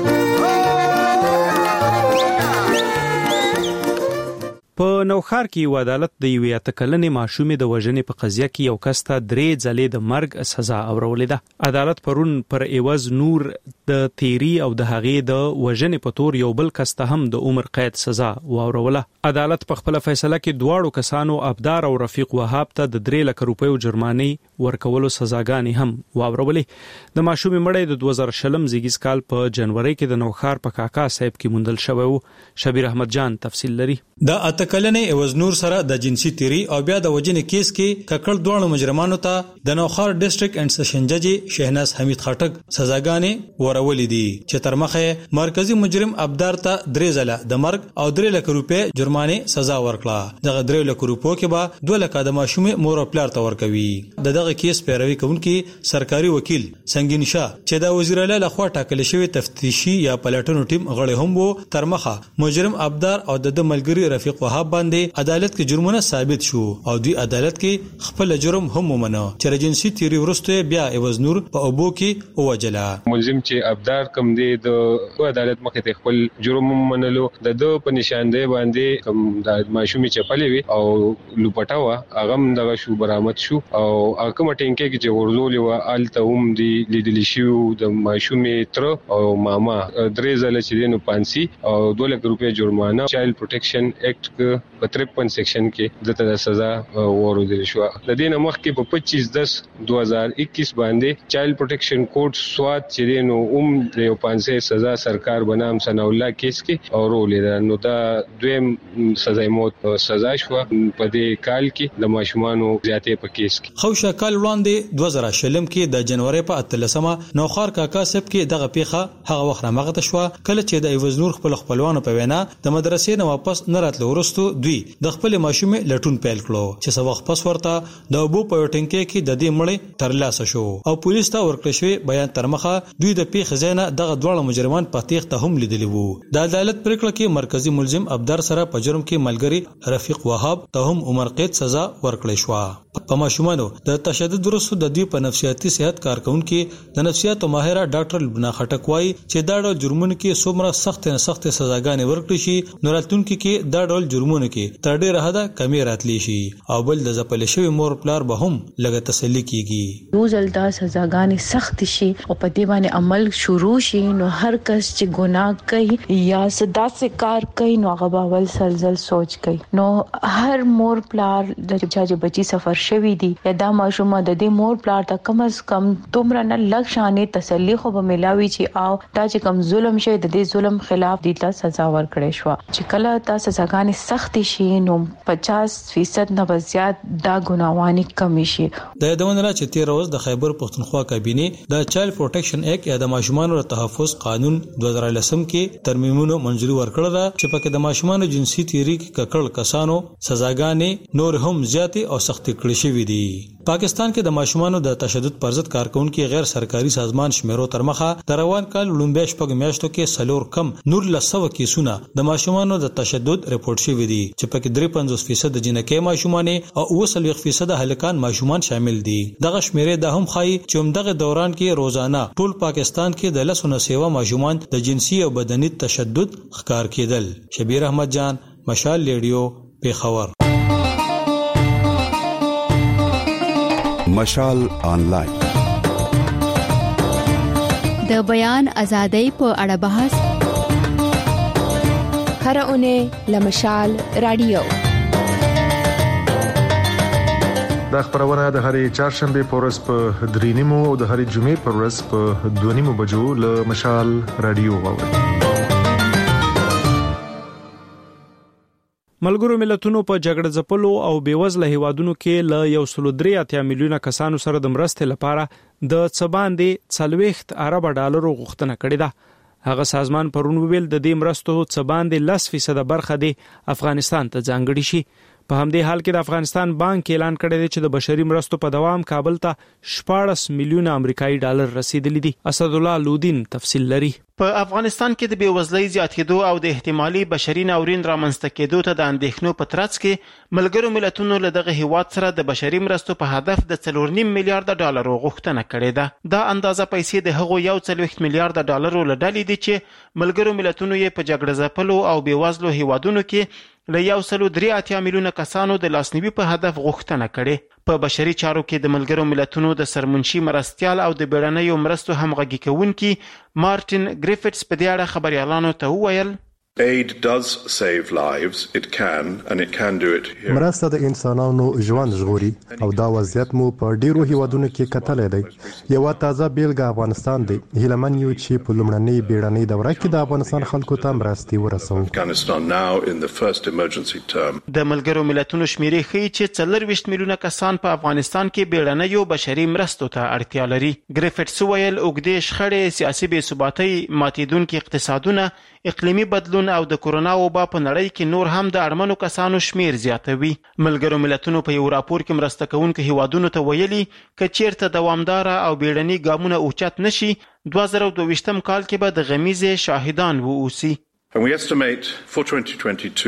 په نوخار کې یو عدالت د یوې اتکلنې ماشومې د وژنې په قضیه کې یو کس ته درې ځلې د مرګ سزا اورولې ده. عدالت پرون پر ایواز نور د تیری او د هغې د وژنې په تور یو بل کس ته هم د عمر قید سزا واوروله. عدالت په خپل فیصله کې دواړو کسانو ابدار او رفیق وهاب ته د درې لک روپیو جرمانې ورکولو سزاګانې هم واورولې. د ماشومې مړی د دوه زره شلم زیږیز کال په جنوري کې د نوخار په کاکا صاحب کې موندل شوی و. شبیر احمد جان تفصیل لري. د اتکلنې ایواز نور سره د جنسي تیری او بیا د وجنې کیس کې ککړ دوه مجرمانو ته د نوخار ډیسټریکټ اینڈ سیشن جج شهناز حمید خټک سزاګانې ورولې دي چې تر مخه مرکزی مجرم ابدار ته درې ځله د مرګ او درې لک روپۍ جرمانې سزا ورکړه. دغه درې لک روپۍ کې به دوه لک د ماشومې مور او پلار ته ورکوي. د دغه کیس پیروي کوونکي سرکاري وکیل سنگین شاه چې د وزیر اعلی لخوا ټاکل شوی تفتیشي یا پلټنو ټیم غړي هم وو تر مخه مجرم ابدار او د ملګری رفیق وهاب باندې عدالت کې جرمونه ثابت شو او دوی عدالت کې خپل جرم هم ومنه چې جنسي تیری ورسته بیا ایواز نور په ابو کې اوجلا ملزم چې ابدار کم دی د عدالت مخې ته خپل جرم منلو د دو په نشاندهي باندې کم د ماشومي چپلې وي او لوپټاوه هغه دغه شو برآمد شو او هغه کوم ټینګه کې چې ورزولې و الته هم دی لیدل شي د ماشومي تر او ماما درې ځله چې دینو پانسي او دوه لک روپیا جرمانه چایلډ پروټیکشن ایکټ په تریپن سیکشن کې د ته سزا ورودل شو د دینه مخکې په پچیس دس دوه هزار اکیس باندې چایلډ پروټیکشن کوډ سواد چې دینو هم د یو پانسي سزا سرکار بنام ثنا الله کیس کې او رولې نو دا دویم سزا موت سزا شو په دې کال کې د ماشومانو زیاتې په کیس کې خوشا کال وړاندې دوه زره شلم کې د جنوري په اتلسمه نوخار کاکا سب کې دغه پیخه هغه وخت راغته شو کله چې د ایواز نور خپل خپلوانو په وینا د مدرسې نه واپس نه راتلو ورستو دوی د خپل ماشومې لټون پیل کړو چې څو وخت پس ورته د ابو په ټینګه کې د دې مړې ترلاسه شو او پولیس ته ورکړل شوی بیان ترمخه دوی د پیښې ځای دغه دوه مجرمان په تیښته هم لیدلی وو د عدالت پریکړه کې مرکزی ملزم ابدار سره په جرم کې ملګری رفیق وهاب ته هم عمر قید سزا ورکړل شو په ماشومانو د تشدد ورسره د دوی په نفسیاتي صحت کارکونکو د نفسیات ماهره ډاکټر لبنا خټک وايي چې دا ډول جرمونو کې څومره سخت نه سخت سزاګانې ورکړي شي نو راتلونکو کې دا ډول جرمونو کې تر ډیره حده کمی راتلی شي او بل د ځپل شوی مور پلار به هم لږه تسلی کیږي روز الدا سزاګانې سخت شي او په دې باندې عمل شروع شي نو هر کس چې ګناه کوي یا صدا سے کار کوي نو هغه باول سلزل سوچ کوي نو هر مور پلار د چې بچي سفر شوی دی یا دا ماشومه د دې مور پلار ته کم از کم دومره نه لږ شانې تسلی خو به ملاوي چې او دا چې کم ظلم شوی د دې ظلم خلاف د لا سزا ورکړې شو چې کله تا سزاګانې سخت شي نو پچاس فیصد نه زیات دا ګناوانی کم شي د دونه چې تیر ورځ د خیبر پښتونخوا کابینه د چایلډ پروټیکشن ایکټ یا د ماشومانو تحفظ قانون دوه هزار لسم کې ترمیمونو منځوري ورکړه چې پکې د ماشومانو جنسي تیری ککړ کسانو سزاګانې نور هم زیاتې او سخت کړي شوې دي پاکستان کې د ماشومانو د تشدد پر ضد کارکونکو غیر سرکاري سازمان شمیرو تر مخه د روان کال لومبه شپږ میاشتو کې سلور کم نور لسو کیسونه د ماشومانو د تشدد ریپورت شوی دي چې پکې درې پنځوس فیصد د جنکې ماشومان او اوه سلوي فیصد هلکان ماشومان شامل دي دغه شمیرې د هم خای چې همدغه دوران کې روزانه ټول پاکستان کې د لسونه سیوا ماشومان د جنسي او بدني تشدد ښکار کېدل شبیر احمد جان مشال ریډیو پیښور مشال آنلاین د بیان ازادۍ په اړه بحث هر اونۍ لمشال رادیو دا خبرونه د هرې چهارشنبه په ورځ په درې نیمو او د هرې جمعې په ورځ په دوه نیمو بجو له مشال رادیو واورئ ملګرو ملتونو په جګړه ځپلو او بیوزله هیوادونو کې ل یو سل درې اتیا میلیونه کسانو سره د مرستې لپاره د څباندې څلويخت ارب ډالرو غوښتنه کړې ده هغه سازمان پرون ویل د دې مرستو څباندې لس فیصد برخه دی افغانستان ته ځانګړي شي په همدې حال کې د افغانستان بانک اعلان کړی دی چې د بشري مرستو په دوام کابل ته شپاړس میلیونه امریکایي ډالر رسیدلی دي اسد الله لودین تفصیل لري په افغانستان کې د بیوزلۍ زیاتېدو او د احتمالي بشري ناورین رامنځته کېدو ته د اندېښنو په ترڅ کې ملګرو ملتونو له دغه هیواد سره د بشري مرستو په هدف د څلور نیم میلیارډ ډالرو غوښتنه کړې ده دا اندازه پیسې د هغو یو څلوېښت میلیارډ ډالرو له ډلې دي چې ملګرو ملتونو یې په جګړه ځپلو او بیوزلو هیوادونو کې له یو سلو درې اتیا میلیونه کسانو د لاسنیوي په هدف غوښتنه کړې په بشري چارو کې د ملګرو ملتونو د سرمنشي مرستيال او د بیړنیو مرستو همغږي کوونکي مارټین ګریفټس په دې اړه خبريالانو ته وویل Aid does save lives. It can, and it can do it here. مرسته د انسانانو ژوند ژغوري او دا وضعیت مو په ډیرو هیوادونو کې کتلای دی یو تازه بیلګه افغانستان دی هیلمن یو چې په لومړنۍ بیړنۍ دوره کې د افغانستان خلکو ته مرستي ورسو Afghanistan now in the first emergency term. د ملګرو ملتونو شمیرې ښیي چې څلورویشت میلیونه کسان په افغانستان کې بیړنیو بشري مرستو ته اړتیا لري ګریفټس ویل اوږدې شخړې سیاسي بې ثباتۍ ماتېدونکي اقتصادونه اقلیمي بدلون او د کورونا وبا په نړۍ کې نور هم د اړمنو کسانو شمیر زیاتوي ملګرو ملتونو په یو راپور کې مرسته کوونکو هیوادونو ته ویلي ک چیرته دوامدار او بیړني ګامونه اوچت نشي دوه زره دوه ویشتم کال کې به د غمیزه شاهدان وو اوسي And we estimate for twenty twenty-two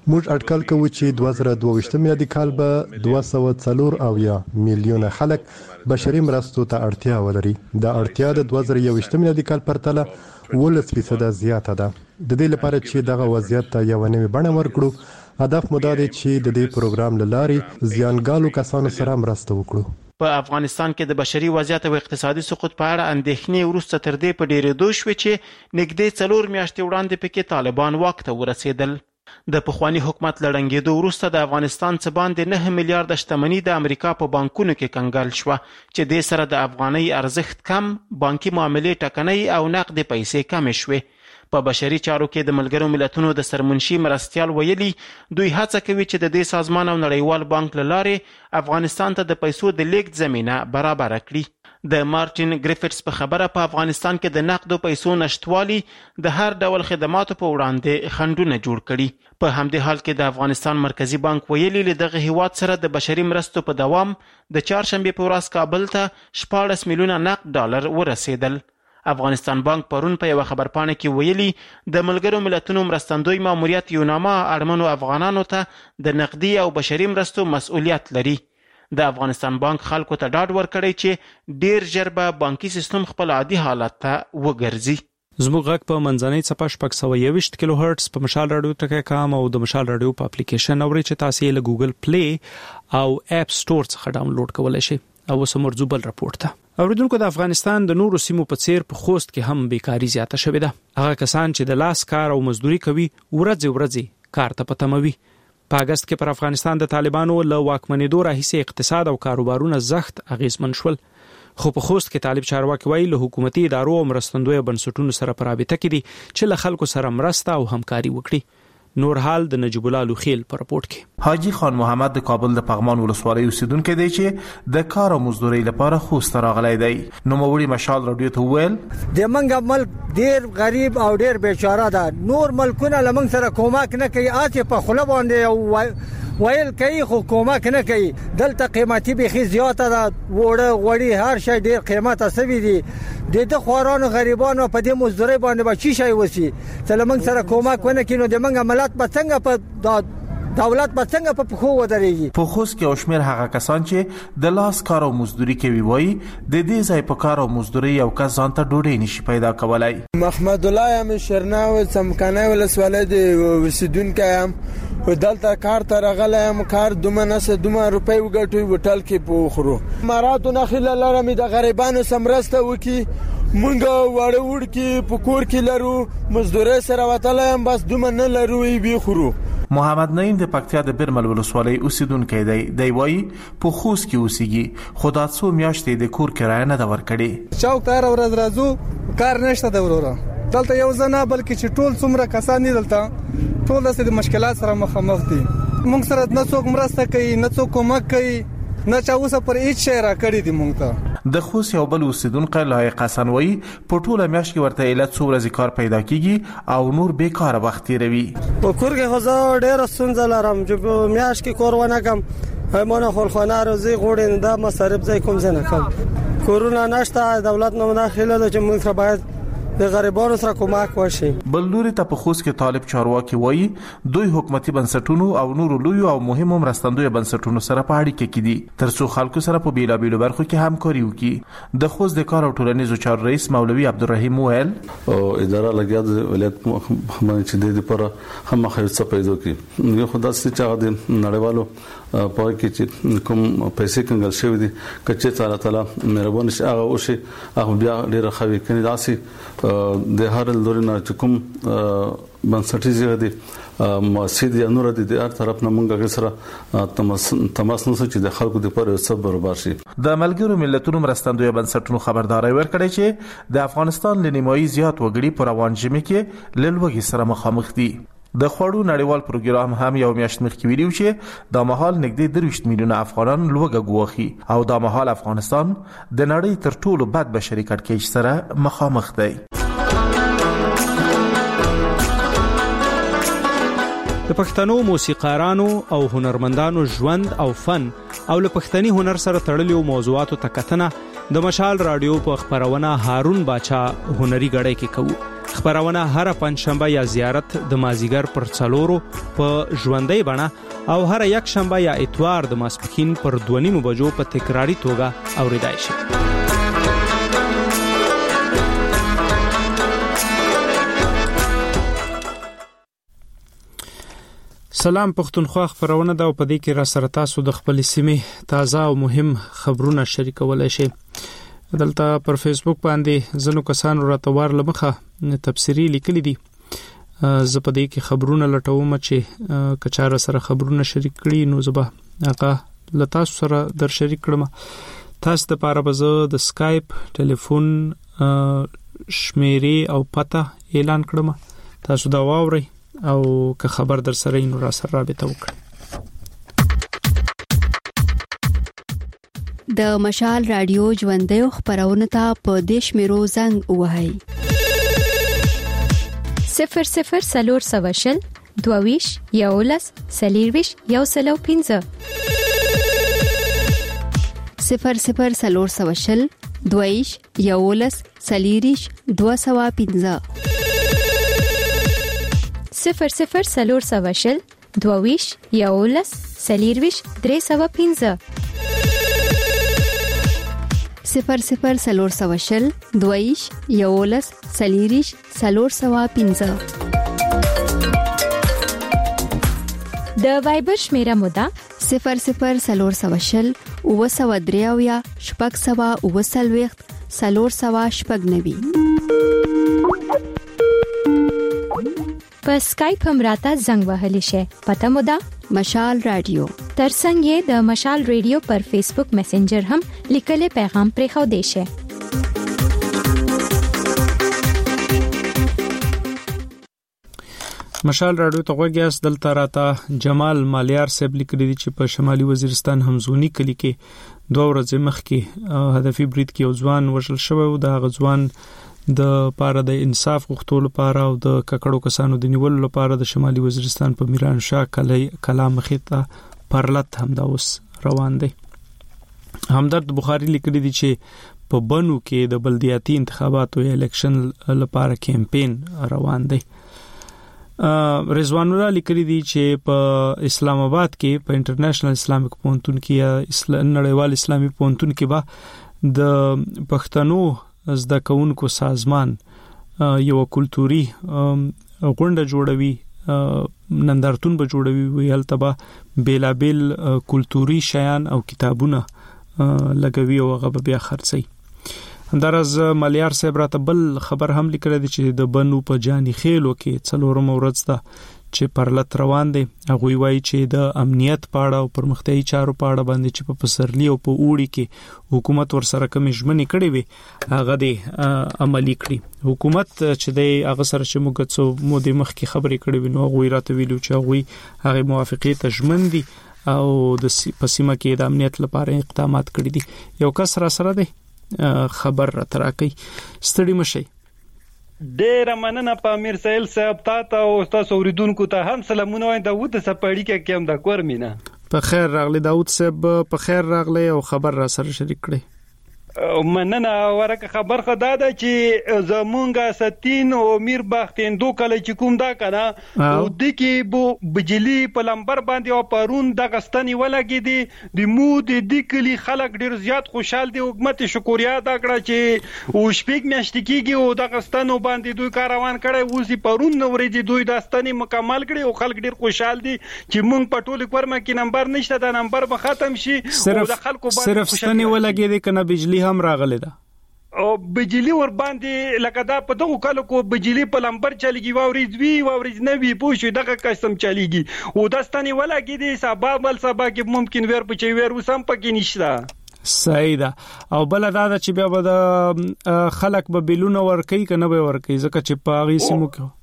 موږ اټکل کوو چې دوه زره دوه ویشت میلادي کال به دوه سوه څلور اویا میلیونه خلک بشري مرستو ته اړتیا ولري. دا اړتیا د دوه زره یو ویشت میلادي کال پرتله ولس فیصده زیاته ده. د دې لپاره چې دغه وضعیت ته یو نوې بڼه ورکړو، هدف مو دا دی چې د دې پروګرام له لارې زیانګالو کسانو سره مرسته وکړو. په افغانستان کې د بشري وضعیت او اقتصادي سقوط په اړه اندېښنې وروسته تر دې په ډېرېدو شوې چې نږدې څلور میاشتې وړاندې پکې طالبان واک ته ورسېدل. د پخواني حکومت له ړنګېدو وروسته د افغانستان څه باندې نه میلیارډه شتمني د امریکا په بانکونو کې کنګل شوه چې دې سره د افغانۍ ارزښت کم، بانکي معاملې ټکنۍ او نقدې پیسې کمې شوې. په بشري چارو کې د ملګرو ملتونو د سرمنشي مرستیال ویلي دوی هڅه کوي چې د دې سازمان او نړیوال بانک له لارې افغانستان ته د پیسو د لیږد زمینه برابره کړي. د مارټین ګریفټس په خبره په افغانستان کې د نقدو پیسو نشټوالي د هر ډول خدماتو په وړاندې خنډونه جوړ کړي. په همدې حال کې د افغانستان مرکزی بانک ویلي له دغه هیواد سره د بشري مرستو په دوام د چهارشنبې په ورځ کابل ته شپاړس میلیونه نقد ډالر ورسېدل. افغانستان بانک پرون په یو خبرپاڼه کې ویلي د ملګرو ملتونو مرستندوی ماموریت یوناما اړمنو افغانانو ته د نقدي او بشري مرستو مسؤلیت لري. د افغانستان بانک خلکو ته ډاډ ورکړی چې ډیر ژر به بانکي سیستم خپل عادي حالت ته وګرځي. زموږ غږ په منځنۍ څپه شپږ سوه یوویشت کیلو هرتز په مشال رادیو ټکی کام او د مشال رادیو په اپلیکیشن اورئ چې تاسو یې له ګوګل پلی او اپ سٹور څخه ډاونلوډ کولی شئ. او سمرزو بل راپورټ ته اوریدونکو د افغانستان د نورو سیمو په څیر په خوست کې هم بیکاری زیاته شوې ده. هغه کسان چې د لاس کار او مزدوري کوي ورځ ورځ کار ته پتموي. په اگست کې پر افغانستان د طالبانو له واکمنېدو راهیسې اقتصاد او کاروبارونه زخت اغیزمن شول. خو په خوست کې طالب چارواکي وایي له حکومتي ادارو او مرستندوی بنسټونو سره په رابطه کې دي چې له خلکو سره مرسته او همکاري وکړي. نور حال د نجیب الله لوخیل پر رپورت کې. حاجی خان محمد د کابل د پغمان ولسوالۍ اوسیدونکو دی چې د کار او مزدوري لپاره خوست راغلی دی. نو موړي مشال رادیو ته ویل د منګ ملک ډیر غریب او ډیر بیچاره ده. نور ملکونه لمن سره کومک نه کوي، اته په خله باندې ویل کوي خو کومک نه کوي. دلته قیمتي بخي زیاته ده، وړه غوړي هر شی ډیر قیمته سوي دي. د د خوارانو غریبانو په دې مزدوري باندې به چی شي وسی چې لمن سره کومک ونه کینو د منګ ملت په څنګه په دولت په څنګه په خو ودرېږي. په خوست کې اوشمیر هغه کسان چې د لاس کار او مزدوري کوي وایي د دې ځای په کار او مزدوري یو کس ځان ته ډوډۍ نشي پیدا کولای. محمد الله ام شرناو څمکنه ولسوالۍ د وسیدونکو ام ودلته کار ته راغلایم. کار دومره نسه دومره روپۍ وګټوي وټل کې پوخرو مراتو نخله لرم د غریبانو سمرسته وکي. مونږ وړ وړ کې په کور کې لرو مزدوري سره وتلایم بس دومره نه لرو وی خورو. محمد نعیم د پکتیا د برمل ولسوالۍ اوسیدونکی دی. دی وایي په خوست کې اوسېږي خو دا څو میاشتې د کور کرایه نه ده ورکړې. چوک ته هر ورځ راځو کار نشته د وروره. دلته یو ځنه بلکې چې ټول څومره کسان دي دلته ټول د مشکلات سره مخامخ دي. موږ سره نه څوک مرسته کوي نه څوک کومک کوي نه چا اوسه پر هیڅ شی را کړی دی. موږ ته د خوست یو بل اوسیدونکی لایق حسن وایي په ټوله میاشت کې ورته علت څو ورځې کار پیدا کیږي او نور بیکاره وخت تیروي. په کور کې خو زه ډېره ستونزه لرم چې په میاشت کې کور ونه کم همونه خلخانه روزي غوړې دا مصارف ځای کوم ځای نه کم. کورونه نشته، دولت نه مداخله ده چې موږ سره باید د غریبانو سره کومک وشي. بل لوري ته په خوست کې طالب چارواکي وایي دوی حکومتي بنسټونو او نورو لوی او مهمو مرستندوی بنسټونو سره په اړیکه کې دي ترڅو خلکو سره په بیلابیلو برخو کې همکاري وکړي. د خوست د کار او ټولنیزو چارو رئیس مولوي عبدالرحیم ویل او اداره لګیا د ولایت باندې چې د لپاره هم خیرڅه پیدا کړي. یو خدای ستې چې د نړیوالو په کې چې کوم پیسې کنګل شوی دي کچې تعالی تعالی مهرباني شي هغه او شي هغه بیا ډیره خوي کني داسي د هر لوري نه کوم بنسټي زیاده دي مسجد یا نور دي د هر طرف نه مونږه سره تماس تماس نو چې د خلکو د پر سب برابر شي. د ملګرو ملتونو مرستندوی بنسټونو خبرداري ورکړی چې د افغانستان لنیمایي زیات وګړي پر روان جمع کې لږوږي سره مخامخ دي. د خوړو نړیوال پروګرام هم یو میاشت مخکې ویلو چې د مهال نږدې درویشت میلیونه افغانان لوږه ګواخي او د مهال افغانستان د نړۍ تر ټولو بد بشري کړکېچ سره مخامخ دی. د پښتنو موسیقارانو او هنرمندانو ژوند او فن او له پښتني هنر سره تړلو موضوعاتو ته کتنه د مشال رادیو په خبرونه هارون باچا هنري غړې کې کوو. خبرونه هر پنځشنبه یا زیارت د مازیګر پر څلورو په ژوندۍ بڼه او هر یک شنبه یا اتوار د ماسپښین پر دوه نیمو بجو په تکراری توګه اوریدای شي. سلام پښتونخوا، خبرونه دا په دې کې را سره تاسو د خپل سیمې تازه او مهم خبرونه شریکولای شئ. دلته پر فیسبوک باندې زنو کسانو راته وار لمخه تفسیری لیکلي دي. زه په دې کې خبرونه لټوم چې کچاره سره خبرونه شریک کړي نو زبا هغه لتا سره در شریک کړم. تاسو د پاره به د سکایپ ټلیفون شمیرې او پته اعلان کړم. تاسو دا واورئ او که خبر در سره اینو را سره رابطه وکړئ. د مشال رادیو ژوندۍ خبرونه ته په دیش میرو زنګ وهاي صفر صفر سلور سواشل دوویش یولس سلیرویش یو سلو پینځه صفر صفر سلور سواشل دوویش یولس سلیریش دو سوا پینځه صفر صفر سلور سواشل دوویش یولس سلیرویش درې سوا پینځه صفر صفر سلور سواشل دویش یولس سلیریش سلور سوا پینځه د وایبر شمیره مودا صفر صفر سلور سواشل او سوا دریاویا شپږ سوا او سلويخت سلور سوا شپږ نوي. په سکایپ هم راته زنګ وهلی شي. پته مودا مشال رادیو. ترڅنګ یې د مشال رادیو پر فیسبوک میسنجر هم لیکلي پیغام پرې خو دی شي. مشال رادیو ته وګیاس دلته راته جمال مالیار صاحب لیکلي دي چې په شمالي وزیرستان همزونی کلی کې دوه ورځې مخکې هدفي برید کې یو ځوان وژل شوی و. د غځوان د پاره د انصاف غوښتلو لپاره او د ککړو کسانو د نیولو لپاره د شمالي وزیرستان په میران شاه کلام مخیته پرلط هم دا اوس روان دی. همدرد بخاری لیکلی دی چې په بنو کې د بلدیاتي انتخاباتو یا الیکشن لپاره کمپاین روان دی. رضوان الله لیکلی دی چې په اسلام آباد کې په انټرنیشنل اسلامیک پونتون کې یا نړیوال اسلامي پونتون کې با د پښتنو زده کوونکو سازمان یو کلتوري غونډه جوړوي، نندارتون به جوړوي، ویل تبا بیلابل کلتوري شیان او کتابونه لګوي او هغه بیا خرڅي. همدارز مالیار صاحب راته بل خبر هم لیکل دي چې د بنو په جانی خېلو کې څلورم ورځ ده چې پرلط روان دي. هغه وایي چې د امنیت پاړه او پرمختیايي چارو پاړه باندې چې په پسرلی او په اوړي کې حکومت ورسره کوم ژمنې کړې وي هغه دې عملی کړي. حکومت چې د هغه سره چې موږ څو مودې مخکې خبرې کړې وي نو هغه راته ویلو چې هغه هغه موافقه ته ژمن دي او د پسیمه کې د امنیت لپاره اقدامات کړي دي. یو کس را سره دی خبر را تراکي. ستړي مشي. ډېر مننه په امیر سهیل صاحب تاسو او تاسو اوریدونکو ته هم سلامونه وایم. داوود سپاړی کې کوم د کور مینا په خیر راغلی. داوود صاحب په خیر راغلی او خبر را سره شریک کړي. مننه. ورکه خبر خدا ده چې زمونږه ستین او امیر بختیندو کله چې کوم دا کنه او د کې بو بجلی په لمبر باندې او پرون د غستنی ولګي دي د مو د د کلی خلک ډیر زیات خوشحال دي. حکومت شکریا دا کړه چې او شپږ میاشتې کېږي او د غستنو باندې دوی کاروان کړي اوسې پرون نورې دوی داستاني مکمل کړي او خلک ډیر خوشحال دي چې مونږ په ټوله کورمه کې نمبر نشته، دا نمبر به ختم شي او د خلکو باندې صرف ستنی ولګي دي کنه بجلی هم راغلی ده او بجلی ور باندې لکه دا په دغه کال کو بجلی په لمبر چلیږي واوري دوی واوري نه وی پوښي دغه کسم چلیږي او داستاني ولګي دي سبا بل سبا کې ممکن ور پچي ور وسم پکې نشته. صحیح ده. او بل دا چې بیا به د خلک به بیلونه ور کوي کنه به ور کوي ځکه چې په غي سیمو کې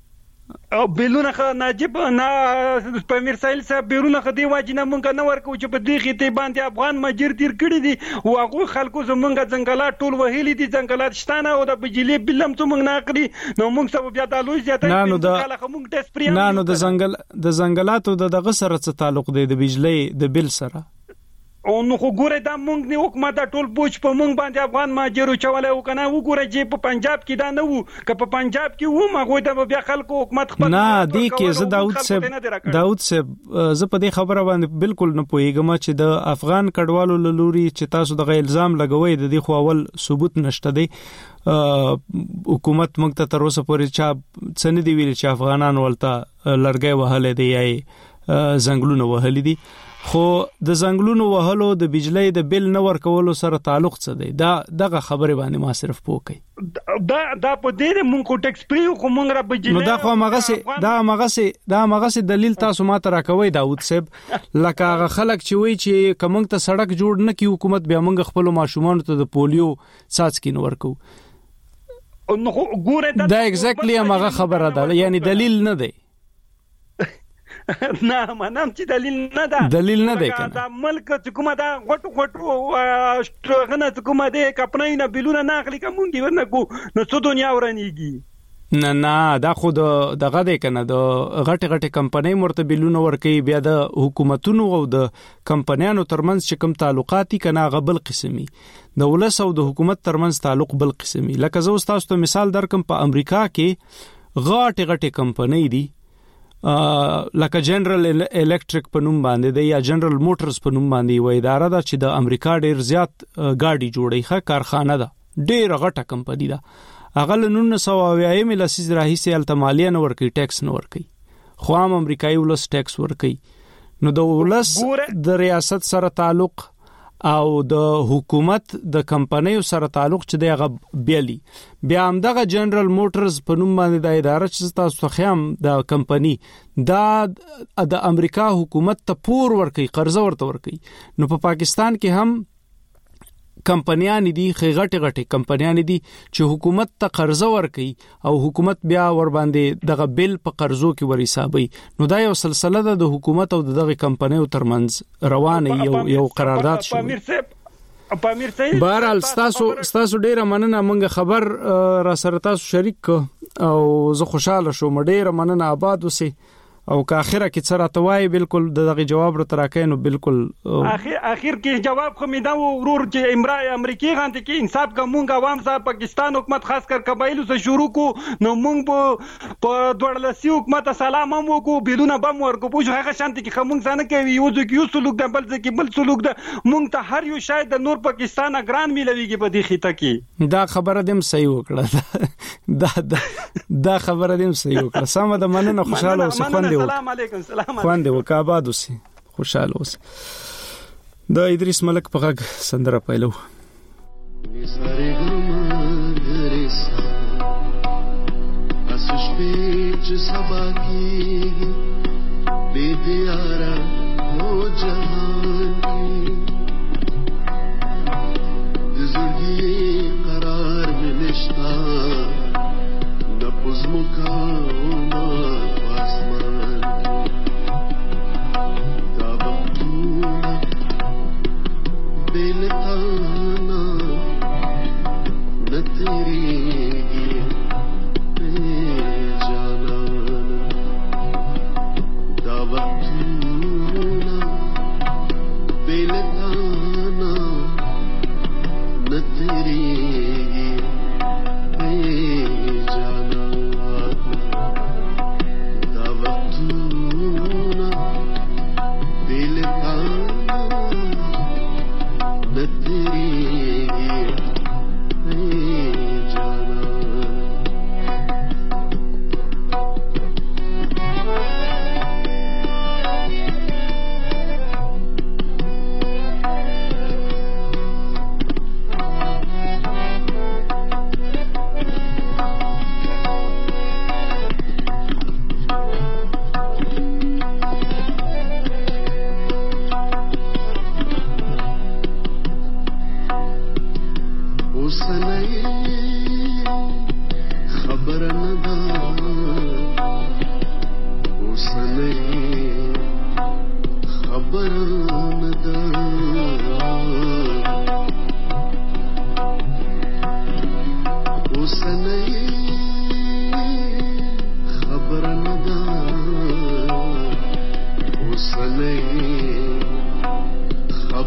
او بیلونه خ ناجب نه په امیر سهیل صاحب بیرونه خدي واجنه مونږ نه ورکو چې په دې خېته باندې افغان مجر تیر کړی دي او هغه خلکو زمونږ ځنګلات ټول وهلي دي، ځنګلات شتانه او د بجلی بلم ته مونږ نه کړی نو مونږ سبب بیا د لوی زیاته نه نو د نه نو د ځنګل د ځنګلاتو د دغه سره څه تعلق دی د بجلی د بل سره؟ او نو خو ګوره دا مونږ نه حکومت ټول بوج په مونږ باندې افغان ماجرو چولای او کنه وګوره چې په پنجاب کې دا نه وو که په پنجاب کې وو مغه د بیا خلکو حکومت خپل نه دی کې زه داود صاحب داود صاحب زه په دې خبره باندې بالکل نه پوهیږم چې د افغان کډوالو لوري چې تاسو دغه الزام لګوي د دې خو اول ثبوت نشته دی حکومت موږ ته تر اوسه پورې چا څنګه دی ویل چې افغانان ولته لړګي وهلې دی یا زنګلونه وهلې دي خو د زنګلونو وهلو د بجلی د بل نه ورکولو سره تعلق څه دی دا دغه خبره باندې ما صرف پوکي دا دا په دې مونږ کو ټیکس پری خو مونږ را بجلی نو دا خو مغه سي دا مغه سي دا مغه سي دلیل تاسو ما ته راکوي داود صاحب لکه هغه خلک چې وی چې کومنګ ته سړک جوړ نه کی حکومت بیا مونږ خپل ماشومان ته د پولیو څاڅکي نور کو نو ګوره دا ایگزیکټلی هغه خبره ده یعنی دلیل نه دی نه منم چې دلیل نه ده دلیل نه دی کنه دا ملک چې کومه دا غټو غټو شټرغنه چې کومه ده کپنې نه بلونه نه اخلي کومږي ورنه کو نو څه دنیا ورنيږي نه نه دا خو دغه دی کنه د غټ غټ کمپنۍ مرته بلونه ورکي بیا د حکومتونو او د کمپنیانو ترمنځ چې کوم تعلقات کنه غبل قسمي د ولس او د حکومت ترمنځ تعلق بل قسمي لکه زه تاسو ته مثال درکم په امریکا کې غټ غټ کمپنۍ دي لکه جنرال الکتریک په نوم باندې دی یا جنرال موټرز په نوم باندې وای اداره ده چې د امریکا ډیر زیات ګاډي جوړي ښه کارخانه ده ډیر غټه کمپنی ده هغه ل نولس سوه اویایم لسیز راهیسه التمالیه نه ورکي ټیکس نه ورکي خو هم امریکایي ولس ټیکس ورکي نو د ولس د ریاست سره تعلق او د حکومت د کمپنیو سره تعلق چې دغه بیلی بیا هم دغه جنرال موټرز په نوم باندې د اداره چې تاسو خیام د کمپنی دا د امریکا حکومت ته پور ورکي قرض ورته ورکي نو په پا پاکستان کې هم کمپنیان دي خېغټه غټه کمپنیان دي چې حکومت ته قرض ورکي او حکومت بیا ور باندې دغه بل په قرضو کې ور حسابي نو دا یو سلسله ده د حکومت او دغه کمپنیو ترمنځ روانه یو یو قرارداد شو بهرحال تاسو تاسو ډیره مننه مونږ خبر را سره تاسو شریک او زه خوشاله شوم ډیره مننه آباد اوسئ او که اخره کې څه راته وایي بالکل دغه جواب را تراکې نو بالکل اخر اخر کې جواب خو مې دا ورور چې امرای امریکای غانته کې انصاف کومګ عوام صاحب پاکستان حکومت خاص کر قبایلو سره شروع کو نو مونږ په دوړلسی حکومت سلام هم وکړو بدون بم ورکو پوه هغه شانتي کې خمونږ ځنه کوي یو ځکه یو سلوک د بل ځکه بل سلوک د مونږ ته هر یو شاید د نور پاکستان اگران ملويږي په دې خطه کې دا خبره دم صحیح وکړه دا دا خبره دم صحیح وکړه سم د مننه خوشاله اوسه السلام علیکم سلام علیکم خوان دې وکاباد اوسې خوشاله اوسې د ادریس ملک په غږ سندره پایلو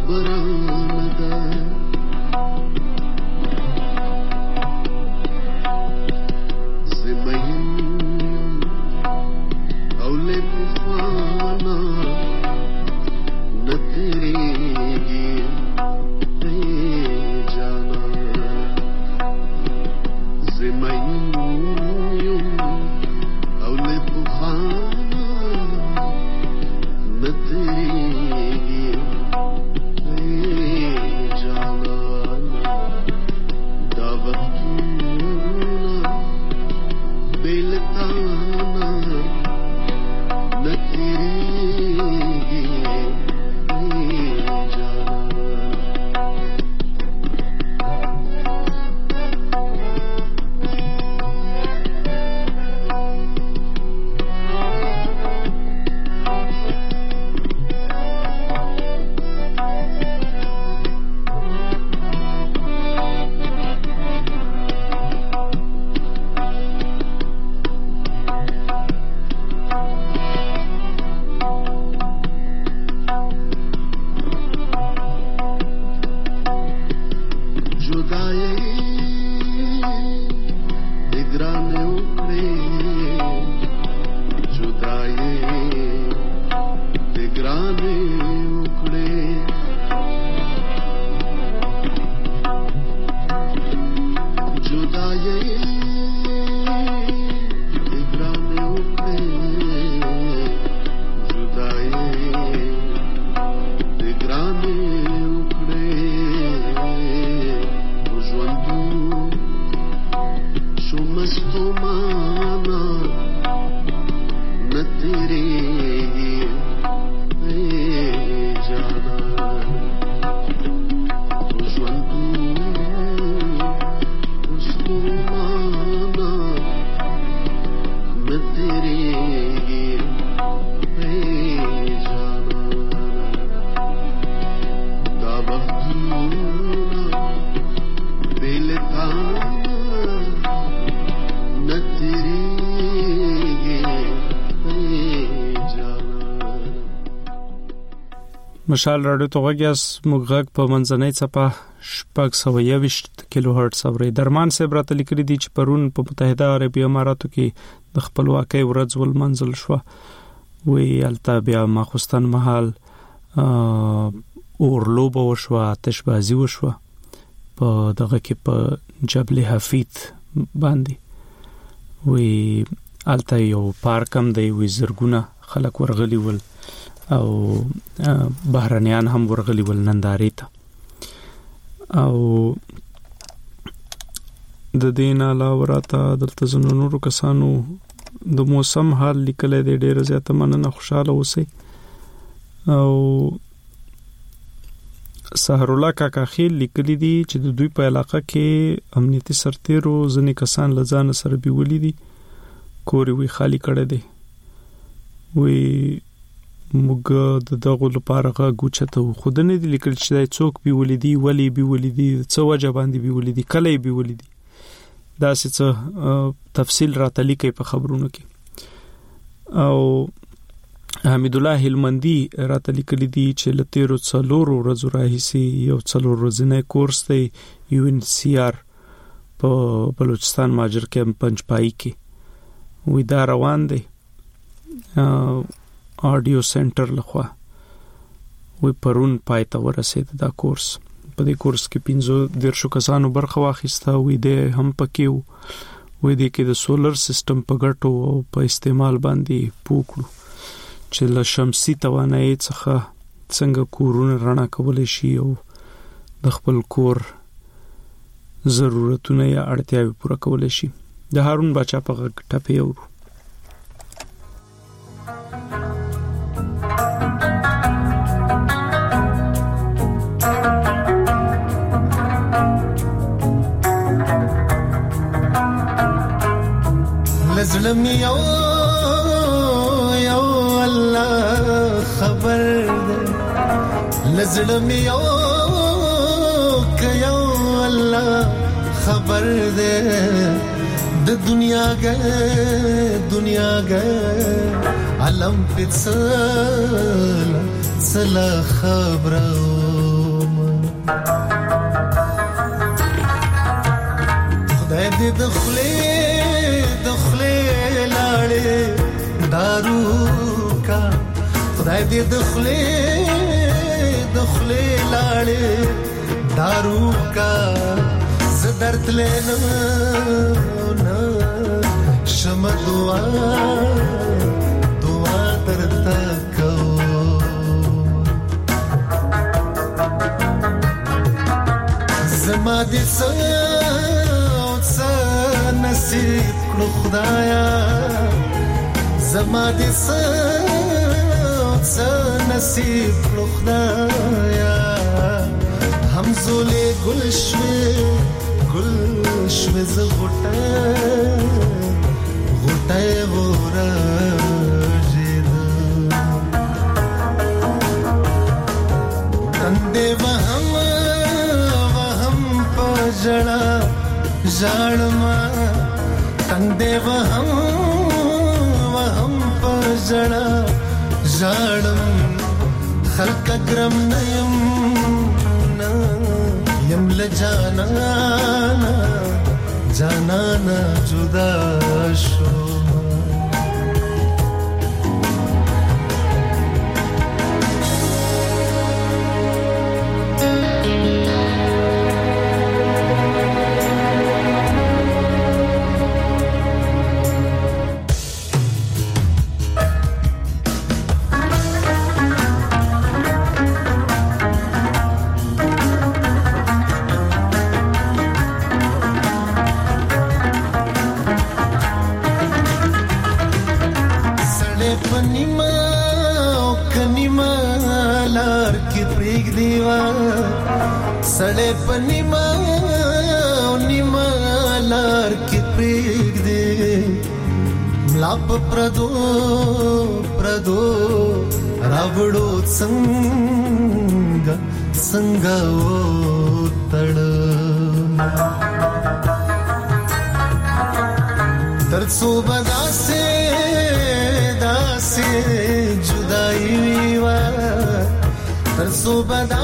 مشال رادیو توغاګیاس مغغ په منځنۍ چپه شپږ سوه یوویشت کیلو هرتز اوري. درمان صاحب راته لیکلي دي چې پرون په متحده عربی اماراتو کې د خپلواکۍ ورځ ولمنځل شو. وی الته بیا ماخوستن مهال اورلوبه وشوه، آتشبازي وشوه په دغه کې په جبل حفیظ باندې. وی الته یو پارک هم دی، وی زرګونه خلک ورغلي ول او بهرنیان هم ورغلي ول نندارې ته. او د دین علاوه راته دلته زنو نورو کسانو د موسم حال لیکل دی. ډېر زیاته مننه، خوشاله اوسئ. او سحر الله کاکا خیل لیکلي دي چې د دوی په علاقه کې امنیتي سرتیرو ځنې کسان لزان سره بیولي دي، کور وی خالی کړی دی. وی موږ د دغه لپاره غوچته خود نه دي لیکل چې دای څوک بیولي دي، ولی بیولي دي، څه وجه باندې بیولي دي، کله بیولي دي، دا څه تفصیل راته لیکي په خبرونو کې. او حمید الله هلمندي راته لیکلي دي چې لتیرو څلورو ورځو راهیسي یو څلور ورځنی کورس دی یو ان سی آر په بلوچستان ماجر کې پنځپای کې وې دا روان دی آډیو سنټر لخوا. وې پرون پایته ورسید دا کورس. په دې کورس کې پنځه درشو کسانو برخه واخیسته. وې د هم پکې وې د کې د سولر سیستم په ګټو او په استعمال باندې پوکړو چې له شمسي توانایي څخه څنګه کورونه رڼا کولای شي او د خپل کور ضرورتونه یا اړتیاوې پوره کولای شي. د هارون بچا په غږ ټپې اورو. لزلم یو یو الله خبر ده، لزلم یو یو الله خبر ده، د دنیا ګه دنیا ګه علم پڅل سلا خبرو خدای دې د خلې د خلې لاړې دارو کا خدای دې د خلې د خلې لاړې دارو کا زدرت لنه نه شم دعا دعا درته کو زما دې نصیب کړو خدایا زما دې څه نصیب کړو خدایا همزولې ګل شوې ګل شوې ز غټه غټه ورځې تندې وهم وهم پجړه ژړما تندې وهم وهم پجړه ژړم خلق ګرم نیم نه یم لجانا جانا جدا شو सड़े पनीमा नीमा लार की प्रीग दे लाप प्रदो प्रदो रावड़ो संग संग ओ तड़ तरसो बदा से दासे जुदाई वा तरसो बदा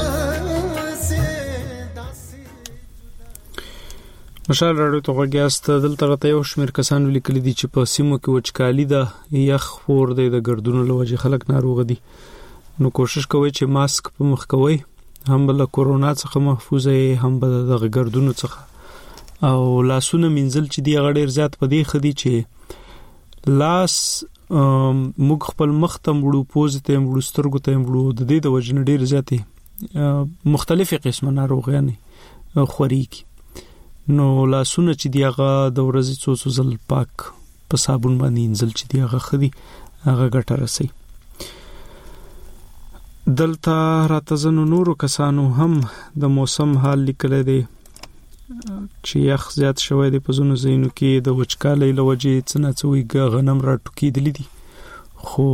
مشال راډیو ته غوږیاست. دلته راته یو شمېر کسان لیکلي دي چې په سیمو کې وچکالي ده، یخ خور دی، د ګردونو له وجې خلک ناروغه دي. نو کوشش کوئ چې ماسک په مخ کوئ، هم به له کورونا څخه محفوظ یې، هم به د ګردونو څخه. او لاسونه مینځل چې دی هغه ډېر زیات په دې ښه دي چې لاس موږ خپل مخ ته مړو، پوزې ته مړو، سترګو ته مړو، د دې د وجې نه ډېر زیاتې مختلفې قسمه ناروغیانې خورېږي. نو لاسونه چې دی هغه د ورځې څو څو ځل پاک په صابون باندې انځل چې دی هغه خدي هغه ګټه رسي. دلته راته زنو نورو کسانو هم د موسم حال لیکل دي چې یخ زیات شوی دی په ځینو ځایونو کې، د وچکالۍ له وجې څه نه څه وایي غنم راټوکېدلي دي، خو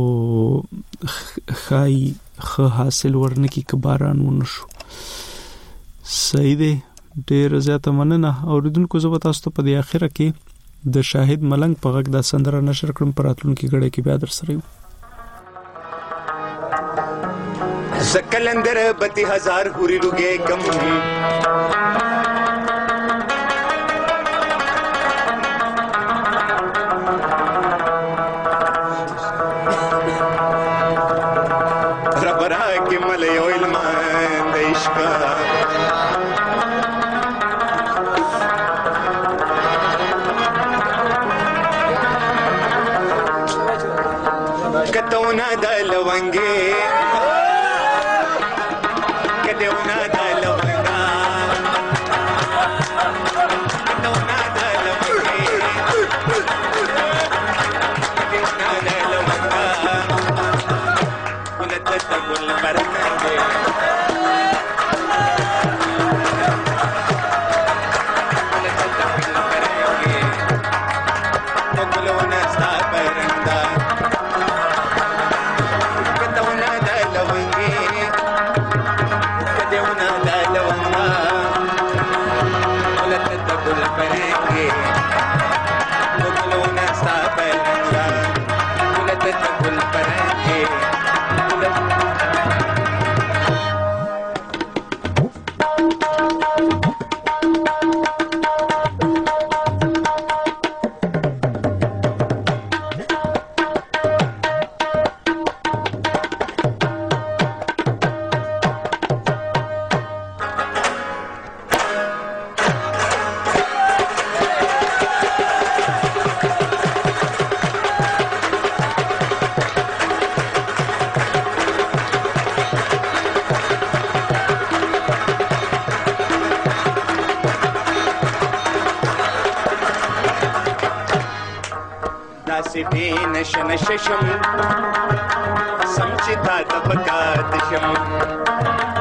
ښایي ښه حاصل ورنکړي که باران ونه شو. صحیح دی، ډېر زیاته مننه. اوریدونکو زه به تاسو ته په دې اخره کې د شاهد ملنګ په غږ دا سندره نشر کړم، په راتلونکي غړي کې بیا در سره یو. زکلندر بتی ہزار ہوری رگے کم ربرا کے ملیو علمان دیشکا کتونا دلونگے داسې بې نشه نشه شم سم چې تا ته په کات شم